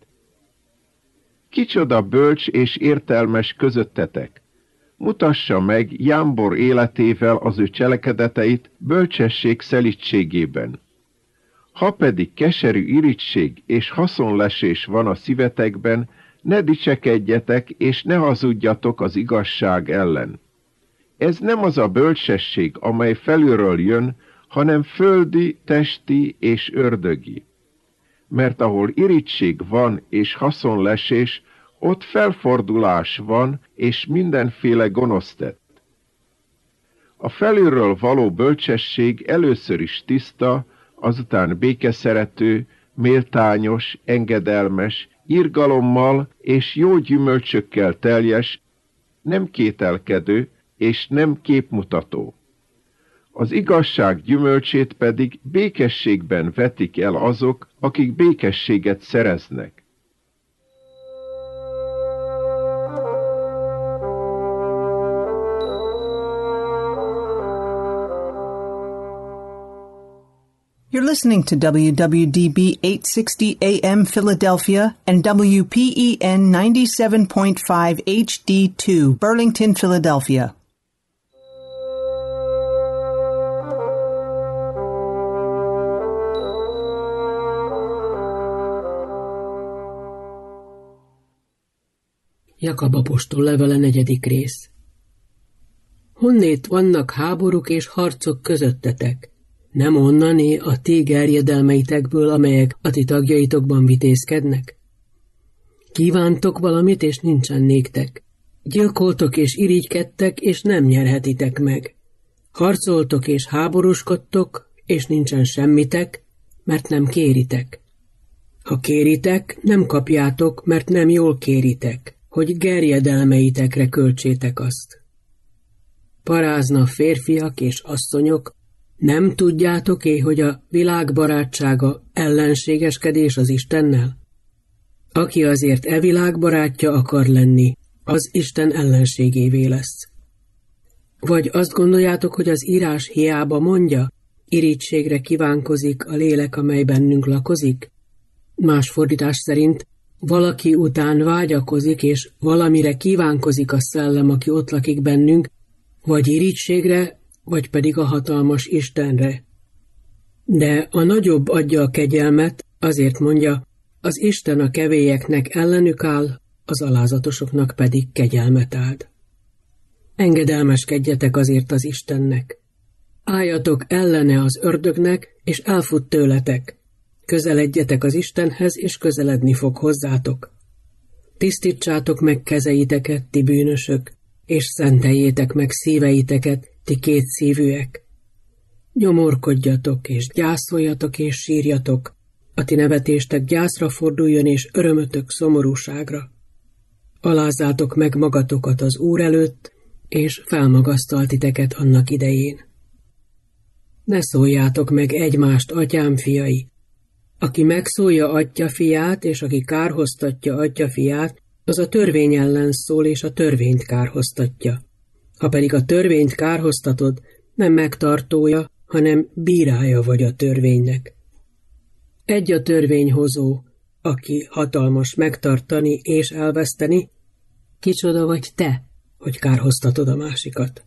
Kicsoda bölcs és értelmes közöttetek? Mutassa meg Jámbor életével az ő cselekedeteit bölcsesség szelídségében. Ha pedig keserű irigység és haszonlesés van a szívetekben, ne dicsekedjetek és ne hazudjatok az igazság ellen. Ez nem az a bölcsesség, amely felülről jön, hanem földi, testi és ördögi. Mert ahol irigység van és haszonlesés, ott felfordulás van és mindenféle gonosz tett. A felülről való bölcsesség először is tiszta, azután békeszerető, méltányos, engedelmes, irgalommal és jó gyümölcsökkel teljes, nem kételkedő és nem képmutató. Az igazság gyümölcsét pedig békességben vetik el azok, akik békességet szereznek. You're listening to W W D B eight sixty A M Philadelphia and W P E N ninety-seven point five H D two Burlington, Philadelphia. Jakab apostol levele negyedik rész. Honnét vannak háborúk és harcok közöttetek? Nem onnané a ti gerjedelmeitekből, amelyek a ti tagjaitokban vitézkednek? Kívántok valamit, és nincsen néktek. Gyilkoltok és irigykedtek, és nem nyerhetitek meg. Harcoltok és háborúskodtok, és nincsen semmitek, mert nem kéritek. Ha kéritek, nem kapjátok, mert nem jól kéritek, hogy gerjedelmeitekre költsétek azt. Parázna férfiak és asszonyok, nem tudjátok-é, hogy a világ barátsága ellenségeskedés az Istennel? Aki azért e világ barátja akar lenni, az Isten ellenségévé lesz. Vagy azt gondoljátok, hogy az írás hiába mondja, irítségre kívánkozik a lélek, amely bennünk lakozik? Más fordítás szerint valaki után vágyakozik, és valamire kívánkozik a szellem, aki ott lakik bennünk, vagy irítségre, vagy pedig a hatalmas Istenre. De a nagyobb adja a kegyelmet, azért mondja, az Isten a kevélyeknek ellenük áll, az alázatosoknak pedig kegyelmet áld. Engedelmeskedjetek azért az Istennek. Álljatok ellene az ördögnek, és elfut tőletek. Közeledjetek az Istenhez, és közeledni fog hozzátok. Tisztítsátok meg kezeiteket, ti bűnösök, és szenteljétek meg szíveiteket, ti kétszívűek. Nyomorkodjatok, és gyászoljatok, és sírjatok, a ti nevetéstek gyászra forduljon, és örömötök szomorúságra. Alázzátok meg magatokat az Úr előtt, és felmagasztalt titeket annak idején. Ne szóljátok meg egymást, atyám fiai. Aki megszólja atya fiát, és aki kárhoztatja atya fiát, az a törvény ellen szól, és a törvényt kárhoztatja. Ha pedig a törvényt kárhoztatod, nem megtartója, hanem bírája vagy a törvénynek. Egy a törvényhozó, aki hatalmas megtartani és elveszteni, kicsoda vagy te, hogy kárhoztatod a másikat.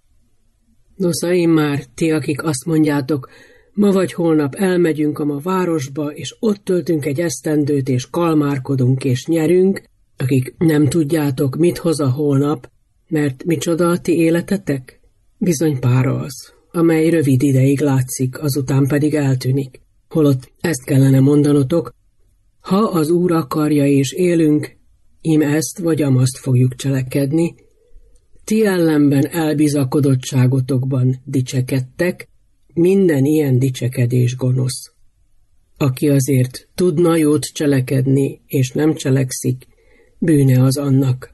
Nosza én már, ti, akik azt mondjátok, ma vagy holnap elmegyünk a ma városba, és ott töltünk egy esztendőt, és kalmárkodunk, és nyerünk, akik nem tudjátok, mit hoz a holnap, mert micsoda a ti életetek? Bizony pára az, amely rövid ideig látszik, azután pedig eltűnik. Holott ezt kellene mondanotok, ha az Úr akarja és élünk, ím ezt vagy amazt fogjuk cselekedni, ti ellenben elbizakodottságotokban dicsekedtek, minden ilyen dicsekedés gonosz. Aki azért tudna jót cselekedni, és nem cselekszik, bűne az annak.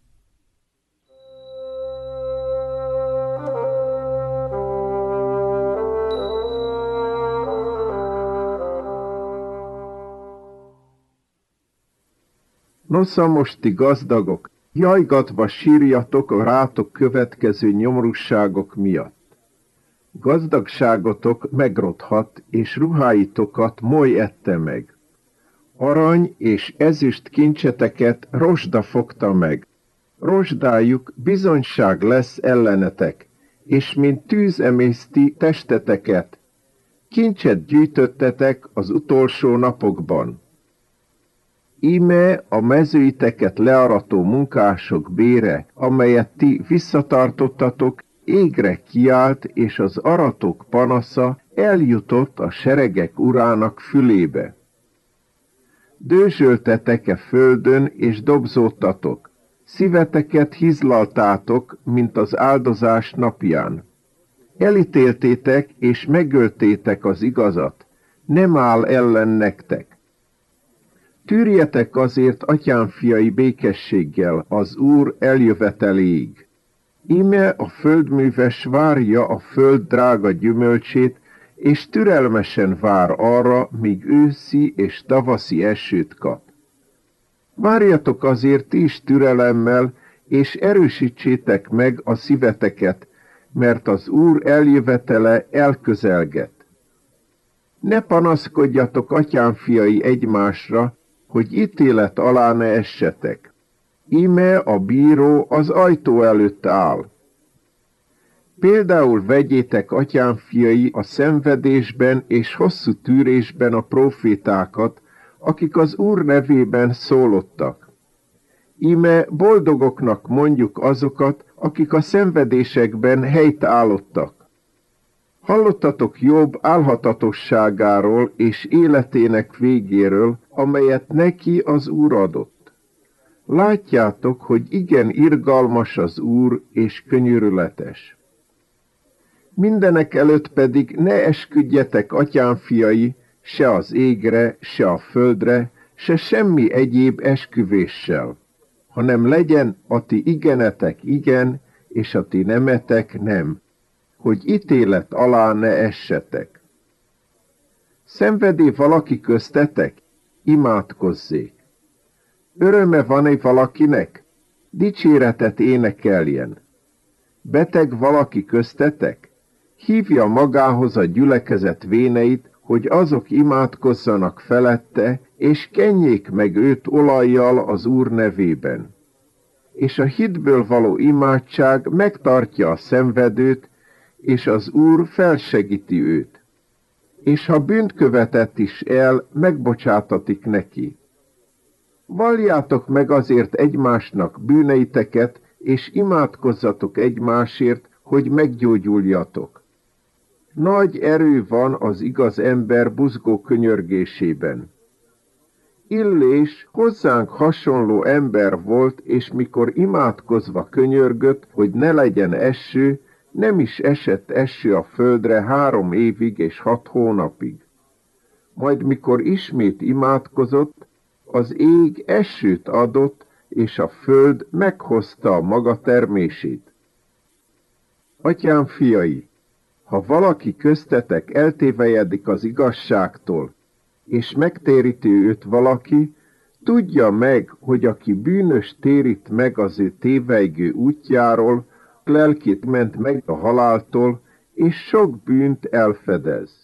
Nosza most ti gazdagok, jajgatva sírjatok a rátok következő nyomorúságok miatt. Gazdagságotok megrothat, és ruháitokat moly ette meg. Arany és ezüst kincseteket rozsda fogta meg. Rozsdájuk bizonyság lesz ellenetek, és mint tűz emészti testeteket. Kincset gyűjtöttetek az utolsó napokban. Íme a mezőiteket learató munkások bére, amelyet ti visszatartottatok, égre kiált, és az aratók panasza eljutott a seregek urának fülébe. Dőzsöltetek-e földön, és dobzódtatok, szíveteket hizlaltátok, mint az áldozás napján. Elítéltétek, és megöltétek az igazat, nem áll ellen nektek. Tűrjetek azért, atyám fiai, békességgel az Úr eljöveteléig. Íme a földműves várja a föld drága gyümölcsét, és türelmesen vár arra, míg őszi és tavaszi esőt kap. Várjatok azért is türelemmel, és erősítsétek meg a szíveteket, mert az Úr eljövetele elközelget. Ne panaszkodjatok, atyám fiai, egymásra, hogy ítélet alá ne essetek. Íme a bíró az ajtó előtt áll. Például vegyétek, atyám fiai, a szenvedésben és hosszú tűrésben a prófétákat, akik az Úr nevében szólottak. Íme boldogoknak mondjuk azokat, akik a szenvedésekben helyt állottak. Hallottatok Jobb álhatatosságáról és életének végéről, amelyet neki az Úr adott. Látjátok, hogy igen irgalmas az Úr és könyörületes. Mindenek előtt pedig ne esküdjetek atyám fiai, se az égre, se a földre, se semmi egyéb esküvéssel, hanem legyen a ti igenetek igen, és a ti nemetek nem, hogy ítélet alá ne essetek. Szenvedé valaki köztetek? Imádkozzék. Öröme van-e valakinek? Dicséretet énekeljen. Beteg valaki köztetek? Hívja magához a gyülekezet véneit, hogy azok imádkozzanak felette, és kenjék meg őt olajjal az Úr nevében. És a hitből való imádság megtartja a szenvedőt, és az Úr felsegíti őt. És ha bűnt követett is el, megbocsátatik neki. Valljátok meg azért egymásnak bűneiteket, és imádkozzatok egymásért, hogy meggyógyuljatok. Nagy erő van az igaz ember buzgó könyörgésében. Illés hozzánk hasonló ember volt, és mikor imádkozva könyörgött, hogy ne legyen eső, nem is esett eső a földre három évig és hat hónapig. Majd mikor ismét imádkozott, az ég esőt adott, és a föld meghozta a maga termését. Atyám fiai, ha valaki köztetek eltévejedik az igazságtól, és megtéríti őt valaki, tudja meg, hogy aki bűnös térít meg az ő tévejgő útjáról, lelkét ment meg a haláltól, és sok bűnt elfedez.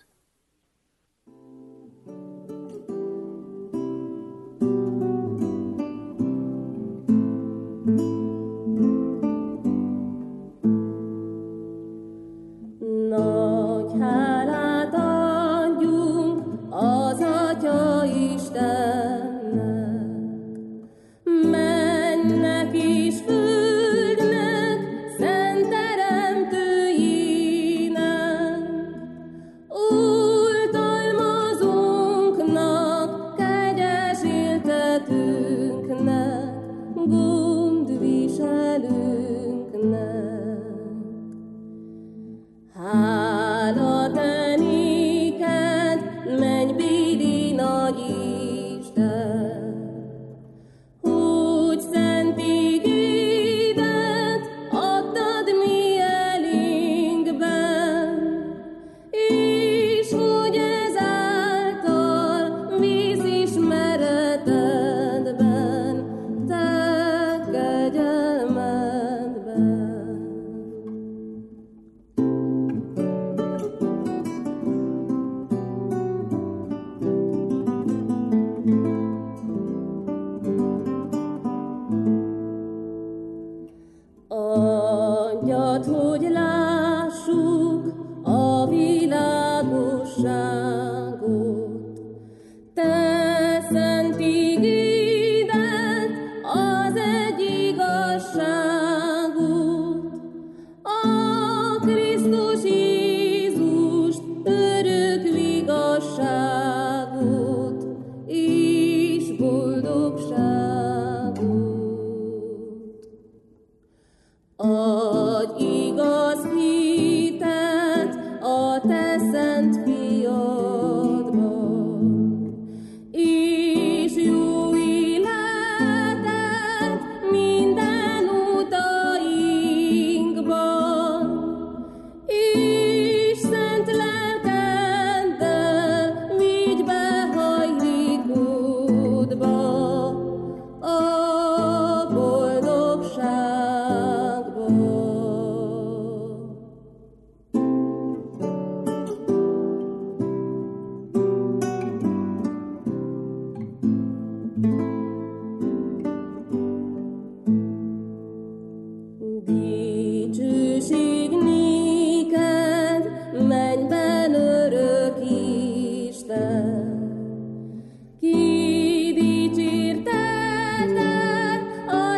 Ki dicsérteted a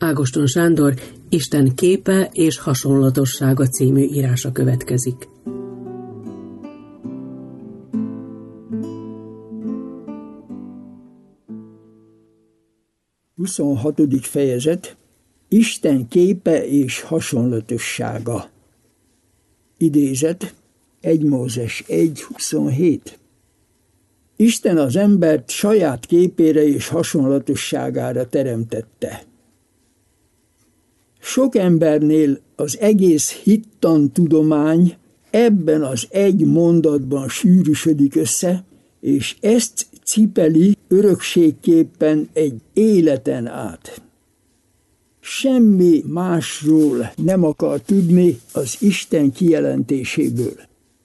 Ágoston Sándor Isten képe és hasonlatossága című írása következik. huszonhatodik fejezet. Isten képe és hasonlatossága. Idézet egy Mózes egy huszonhét. Isten az embert saját képére és hasonlatosságára teremtette. Sok embernél az egész hittantudomány ebben az egy mondatban sűrűsödik össze, és ezt cipeli örökségképpen egy életen át. Semmi másról nem akar tudni az Isten kijelentéséből.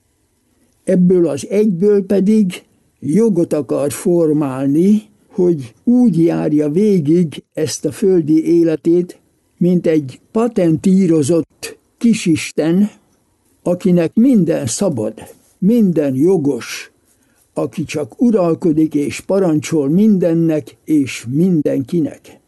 Ebből az egyből pedig jogot akar formálni, hogy úgy járja végig ezt a földi életét, mint egy patentírozott kisisten, akinek minden szabad, minden jogos, aki csak uralkodik és parancsol mindennek és mindenkinek.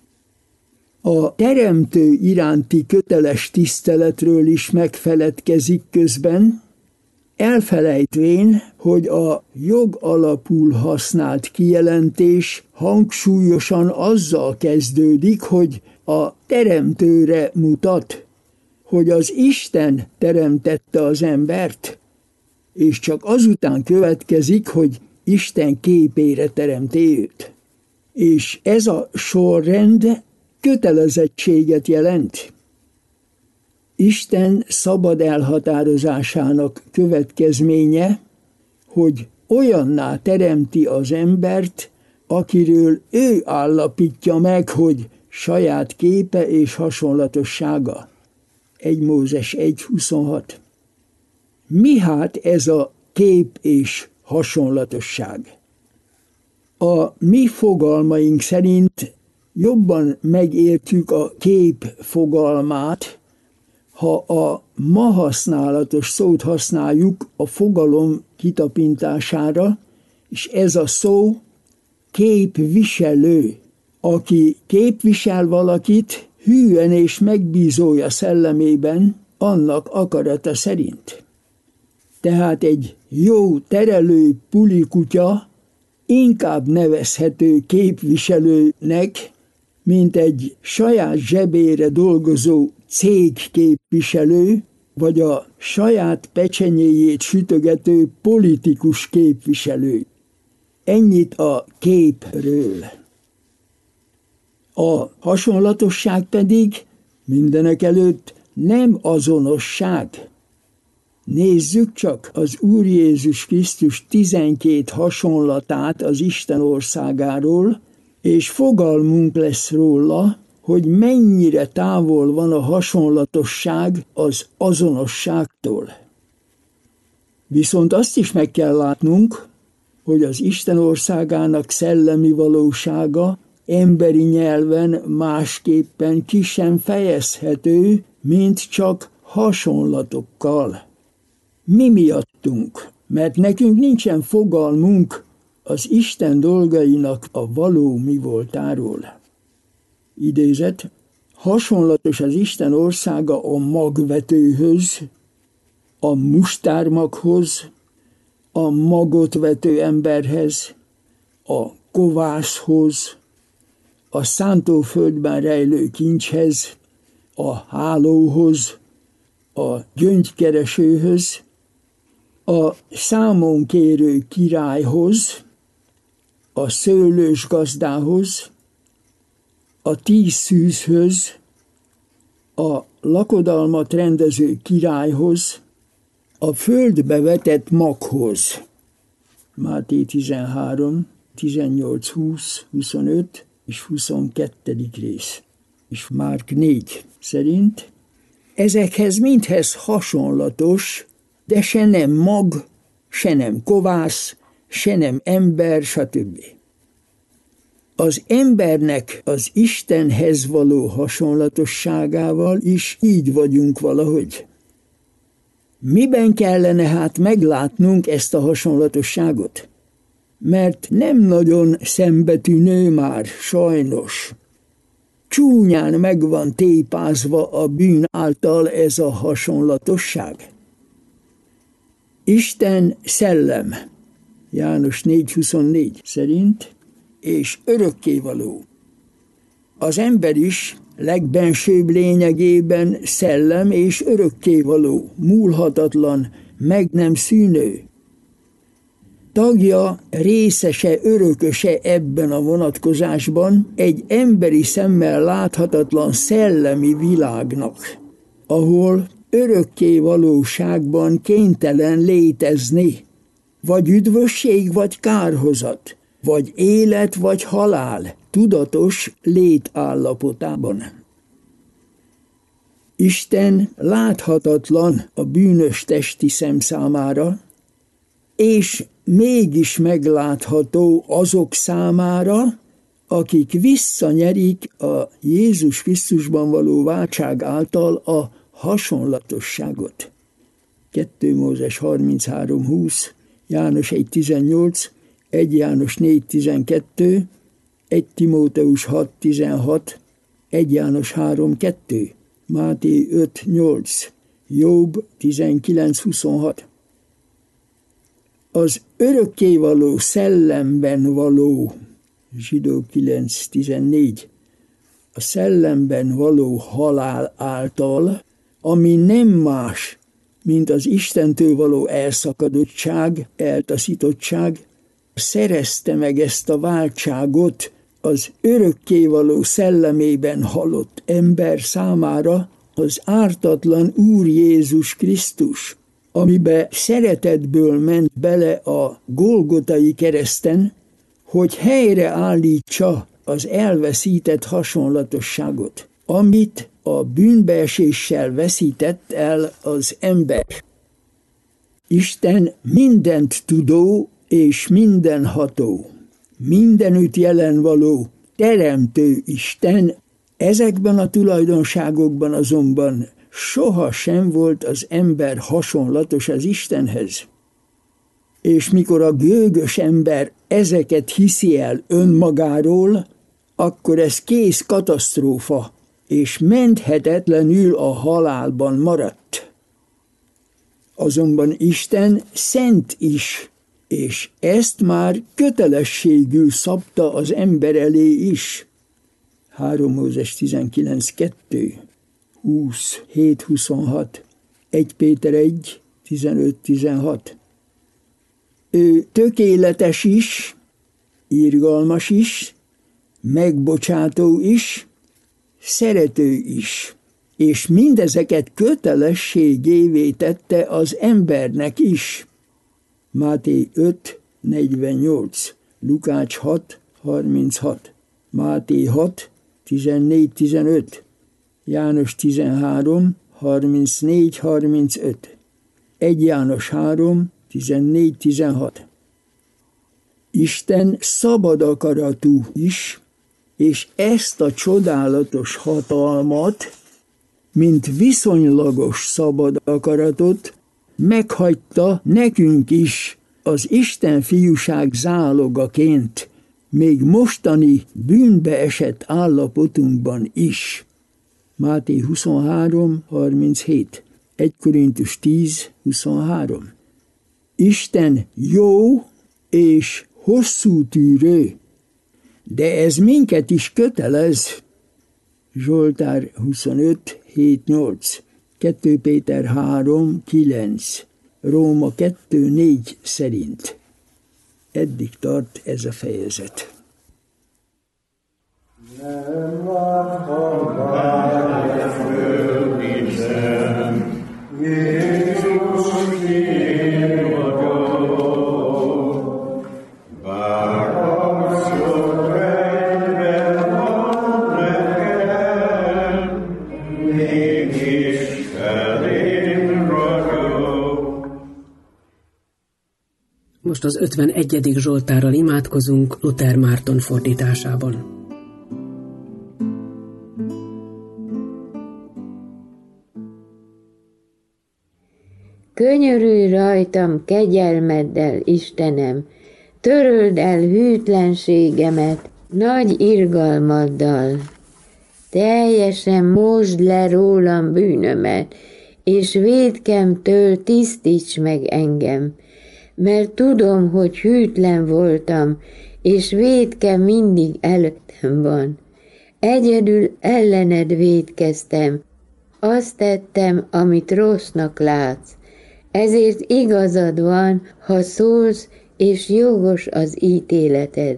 A teremtő iránti köteles tiszteletről is megfeledkezik közben, elfelejtvén, hogy a jog alapul használt kijelentés hangsúlyosan azzal kezdődik, hogy a teremtőre mutat, hogy az Isten teremtette az embert, és csak azután következik, hogy Isten képére teremti őt. És ez a sorrend kötelezettséget jelent. Isten szabad elhatározásának következménye, hogy olyanná teremti az embert, akiről ő állapítja meg, hogy saját képe és hasonlatossága. egy Mózes egy huszonhat. Mi hát ez a kép és hasonlatosság? A mi fogalmaink szerint jobban megértjük a kép fogalmát, ha a ma használatos szót használjuk a fogalom kitapintására, és ez a szó képviselő, aki képvisel valakit hűen és megbízója szellemében, annak akarata szerint. Tehát egy jó terelő pulikutya inkább nevezhető képviselőnek, mint egy saját zsebére dolgozó cégképviselő, vagy a saját pecsenyéjét sütögető politikus képviselő. Ennyit a képről. A hasonlatosság pedig mindenekelőtt nem azonosság. Nézzük csak az Úr Jézus Krisztus tizenkét hasonlatát az Isten országáról, és fogalmunk lesz róla, hogy mennyire távol van a hasonlatosság az azonosságtól. Viszont azt is meg kell látnunk, hogy az Isten országának szellemi valósága emberi nyelven másképpen ki sem fejezhető, mint csak hasonlatokkal. Mi miattunk, mert nekünk nincsen fogalmunk az Isten dolgainak a való mi voltáról. Idézet, hasonlatos az Isten országa a magvetőhöz, a mustármaghoz, a magot vető emberhez, a kovászhoz, a szántóföldben rejlő kincshez, a hálóhoz, a gyöngykeresőhöz, a számonkérő királyhoz, a szőlős gazdához, a tíz szűzhöz, a lakodalmat rendező királyhoz, a földbe vetett maghoz. Máté tizenhárom, tizennyolc, húsz, huszonöt és huszonkettő rész. És Márk négy szerint ezekhez mindhez hasonlatos, de se nem mag, se nem kovász, se nem ember, stb. Az embernek az Istenhez való hasonlatosságával is így vagyunk valahogy. Miben kellene hát meglátnunk ezt a hasonlatosságot? Mert nem nagyon szembetűnő már, sajnos. csúnyán meg van tépázva a bűn által ez a hasonlatosság. Isten szellem, János négy huszonnégy szerint, és örökkévaló. Az ember is legbensőbb lényegében szellem és örökkévaló, múlhatatlan, meg nem szűnő. Tagja, részese, örököse ebben a vonatkozásban egy emberi szemmel láthatatlan szellemi világnak, ahol örökké valóságban kénytelen létezni, vagy üdvösség, vagy kárhozat, vagy élet, vagy halál, tudatos létállapotában. Isten láthatatlan a bűnös testi szem számára, és mégis meglátható azok számára, akik visszanyerik a Jézus Krisztusban való váltság által a hasonlatosságot. kettő Mózes harminchárom húsz, János egy tizennyolc, egy János négy tizenkettő, egy Timóteus hat tizenhat, egy János három kettő, Máté öt nyolc, Jobb tizenkilenc huszonhat. Az örökkévaló szellemben való, Zsidó kilenc tizennégy, a szellemben való halál által, ami nem más, mint az Istentől való elszakadottság, eltaszítottság, szerezte meg ezt a váltságot az örökkévaló szellemében halott ember számára az ártatlan Úr Jézus Krisztus, amibe szeretetből ment bele a Golgotai kereszten, hogy helyreállítsa az elveszített hasonlatosságot, amit a bűnbeeséssel veszített el az ember. Isten mindent tudó és mindenható, mindenütt jelen való, teremtő Isten, ezekben a tulajdonságokban azonban soha sem volt az ember hasonlatos az Istenhez. És mikor a gőgös ember ezeket hiszi el önmagáról, akkor ez kész katasztrófa, és menthetetlenül a halálban maradt. Azonban Isten szent is, és ezt már kötelességül szabta az ember elé is. három Mózes tizenkilenc kettő, húsz hét huszonhat, egy Péter egy tizenöt tizenhat. Ő tökéletes is, irgalmas is, megbocsátó is, szerető is, és mindezeket kötelességévé tette az embernek is. Máté öt negyvennyolc, Lukács hat harminchat, Máté hat tizennégy tizenöt, János tizenhárom harmincnégy harmincöt, egy János három tizennégy tizenhat. Isten szabad akaratú is, és ezt a csodálatos hatalmat, mint viszonylagos szabad akaratot meghagyta nekünk is az Isten fiúság zálogaként, még mostani bűnbe esett állapotunkban is. Máté huszonhárom harminchét, egy Korintus tíz huszonhárom. Isten jó és hosszú tűrő, de ez minket is kötelez. Zsoltár huszonöt hét nyolc, kettő Péter három kilenc, Róma kettő négy szerint. Eddig tart ez a fejezet. Nem láttam bár fölviszem, Jézus én vagyok, bár arcod rendben van nekem, mégis felén ragyog. Most az ötvenegyedik Zsoltárral imádkozunk Luther Márton fordításában. Könyörülj rajtam kegyelmeddel, Istenem, töröld el hűtlenségemet nagy irgalmaddal. teljesen mosd le rólam bűnömet, és vétkemtől tisztíts meg engem, mert tudom, hogy hűtlen voltam, és vétkem mindig előttem van. Egyedül ellened vétkeztem, azt tettem, amit rossznak látsz, ezért igazad van, ha szólsz, és jogos az ítéleted.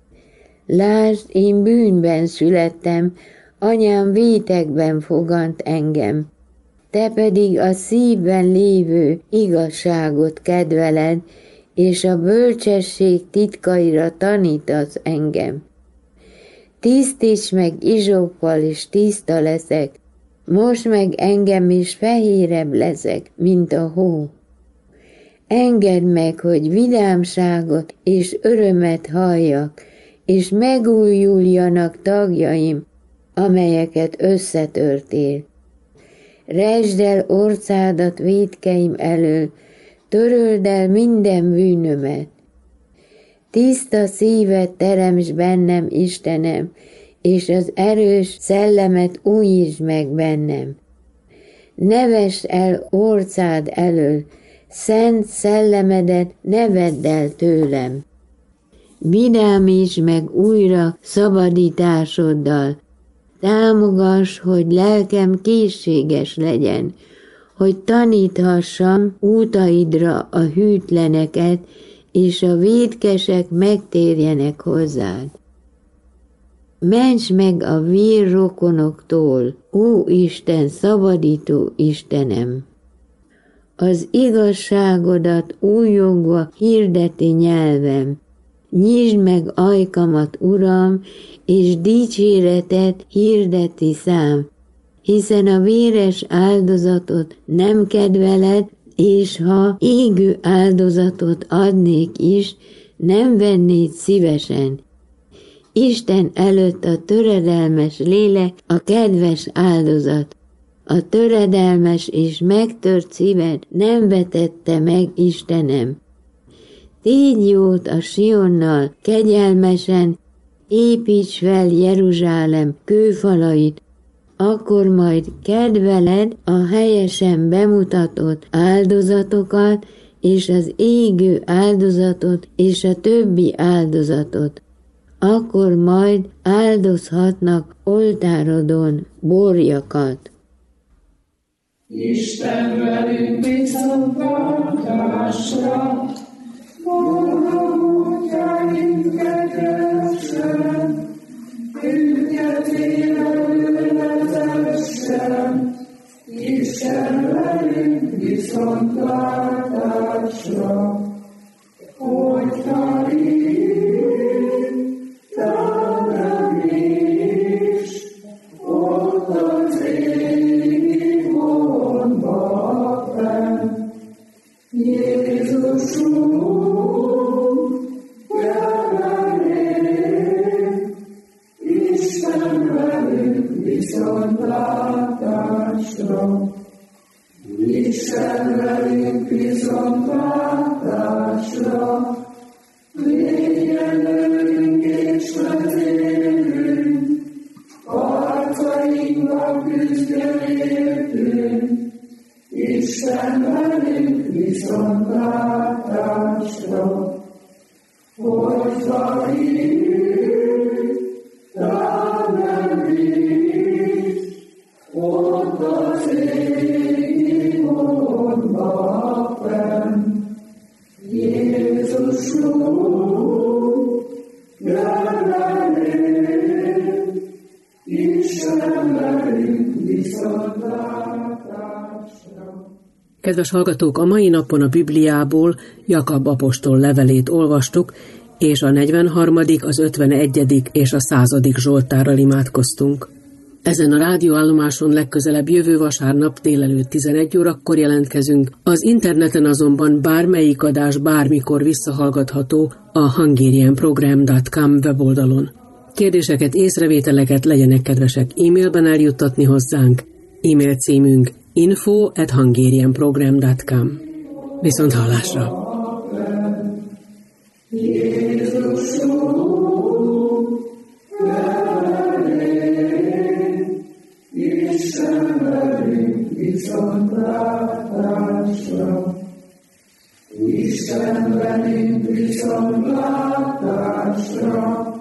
Lásd, én bűnben születtem, anyám vétekben fogant engem, te pedig a szívben lévő igazságot kedveled, és a bölcsesség titkaira tanítasz engem. Tisztíts meg izsoppal, és tiszta leszek, most meg engem is fehérebb leszek, mint a hó. Engedd meg, hogy vidámságot és örömet halljak, és megújuljanak tagjaim, amelyeket összetörtél. Resd el orcádat vétkeim elől, töröld el minden bűnömet. Tiszta szívet teremts bennem, Istenem, és az erős szellemet újítsd meg bennem. Ne vessd el orcád elől, szent szellemedet ne vedd el tőlem. Vidámítsd meg újra szabadításoddal, támogass, hogy lelkem készséges legyen, hogy taníthassam útaidra a hűtleneket, és a vétkesek megtérjenek hozzád. Ments meg a vérrokonoktól, ó Isten, szabadító Istenem! Az igazságodat újongva hirdeti nyelvem, nyisd meg ajkamat, Uram, és dicséretet hirdeti szám, hiszen a véres áldozatot nem kedveled, és ha égő áldozatot adnék is, nem vennéd szívesen. Isten előtt a töredelmes lélek a kedves áldozat. A töredelmes és megtört szíved nem vetette meg, Istenem. Tégy jót a Sionnal, kegyelmesen, építs fel Jeruzsálem kőfalait, akkor majd kedveled a helyesen bemutatott áldozatokat, és az égő áldozatot, és a többi áldozatot. Akkor majd áldozhatnak oltárodon borjakat. Isten velünk viszontlátásra, útjainkat kössön, őket életül vezessen, Isten velünk viszontlátásra, hogyha így, talán is, ott az égi gondban fenn, Jézusunk, jelenlét, Isten velünk viszontlátásra, Isten velünk viszontlátásra, légyen velünk és vezérünk, harcainkban küzdjön értünk, Isten velünk viszontlátásra, hogyha hívjuk, talán is, ott az égi gondban fenn, Jézusunk, jelenlét, Isten velünk viszontlátásra. Kedves hallgatók, a mai napon a Bibliából Jakab apostol levelét olvastuk, és a negyvenharmadik, az ötvenegyedik és a századik Zsoltárral imádkoztunk. Ezen a rádióállomáson legközelebb jövő vasárnap délelőtt tizenegy órakor jelentkezünk, az interneten azonban bármelyik adás bármikor visszahallgatható a hungarian program dot com weboldalon. Kérdéseket, észrevételeket legyenek kedvesek e-mailben eljuttatni hozzánk. E-mail címünk info at hungarian program dot com. Viszont hallásra! Jézusunk, jelenlét, viszontlátásra. Isten velünk viszontlátásra.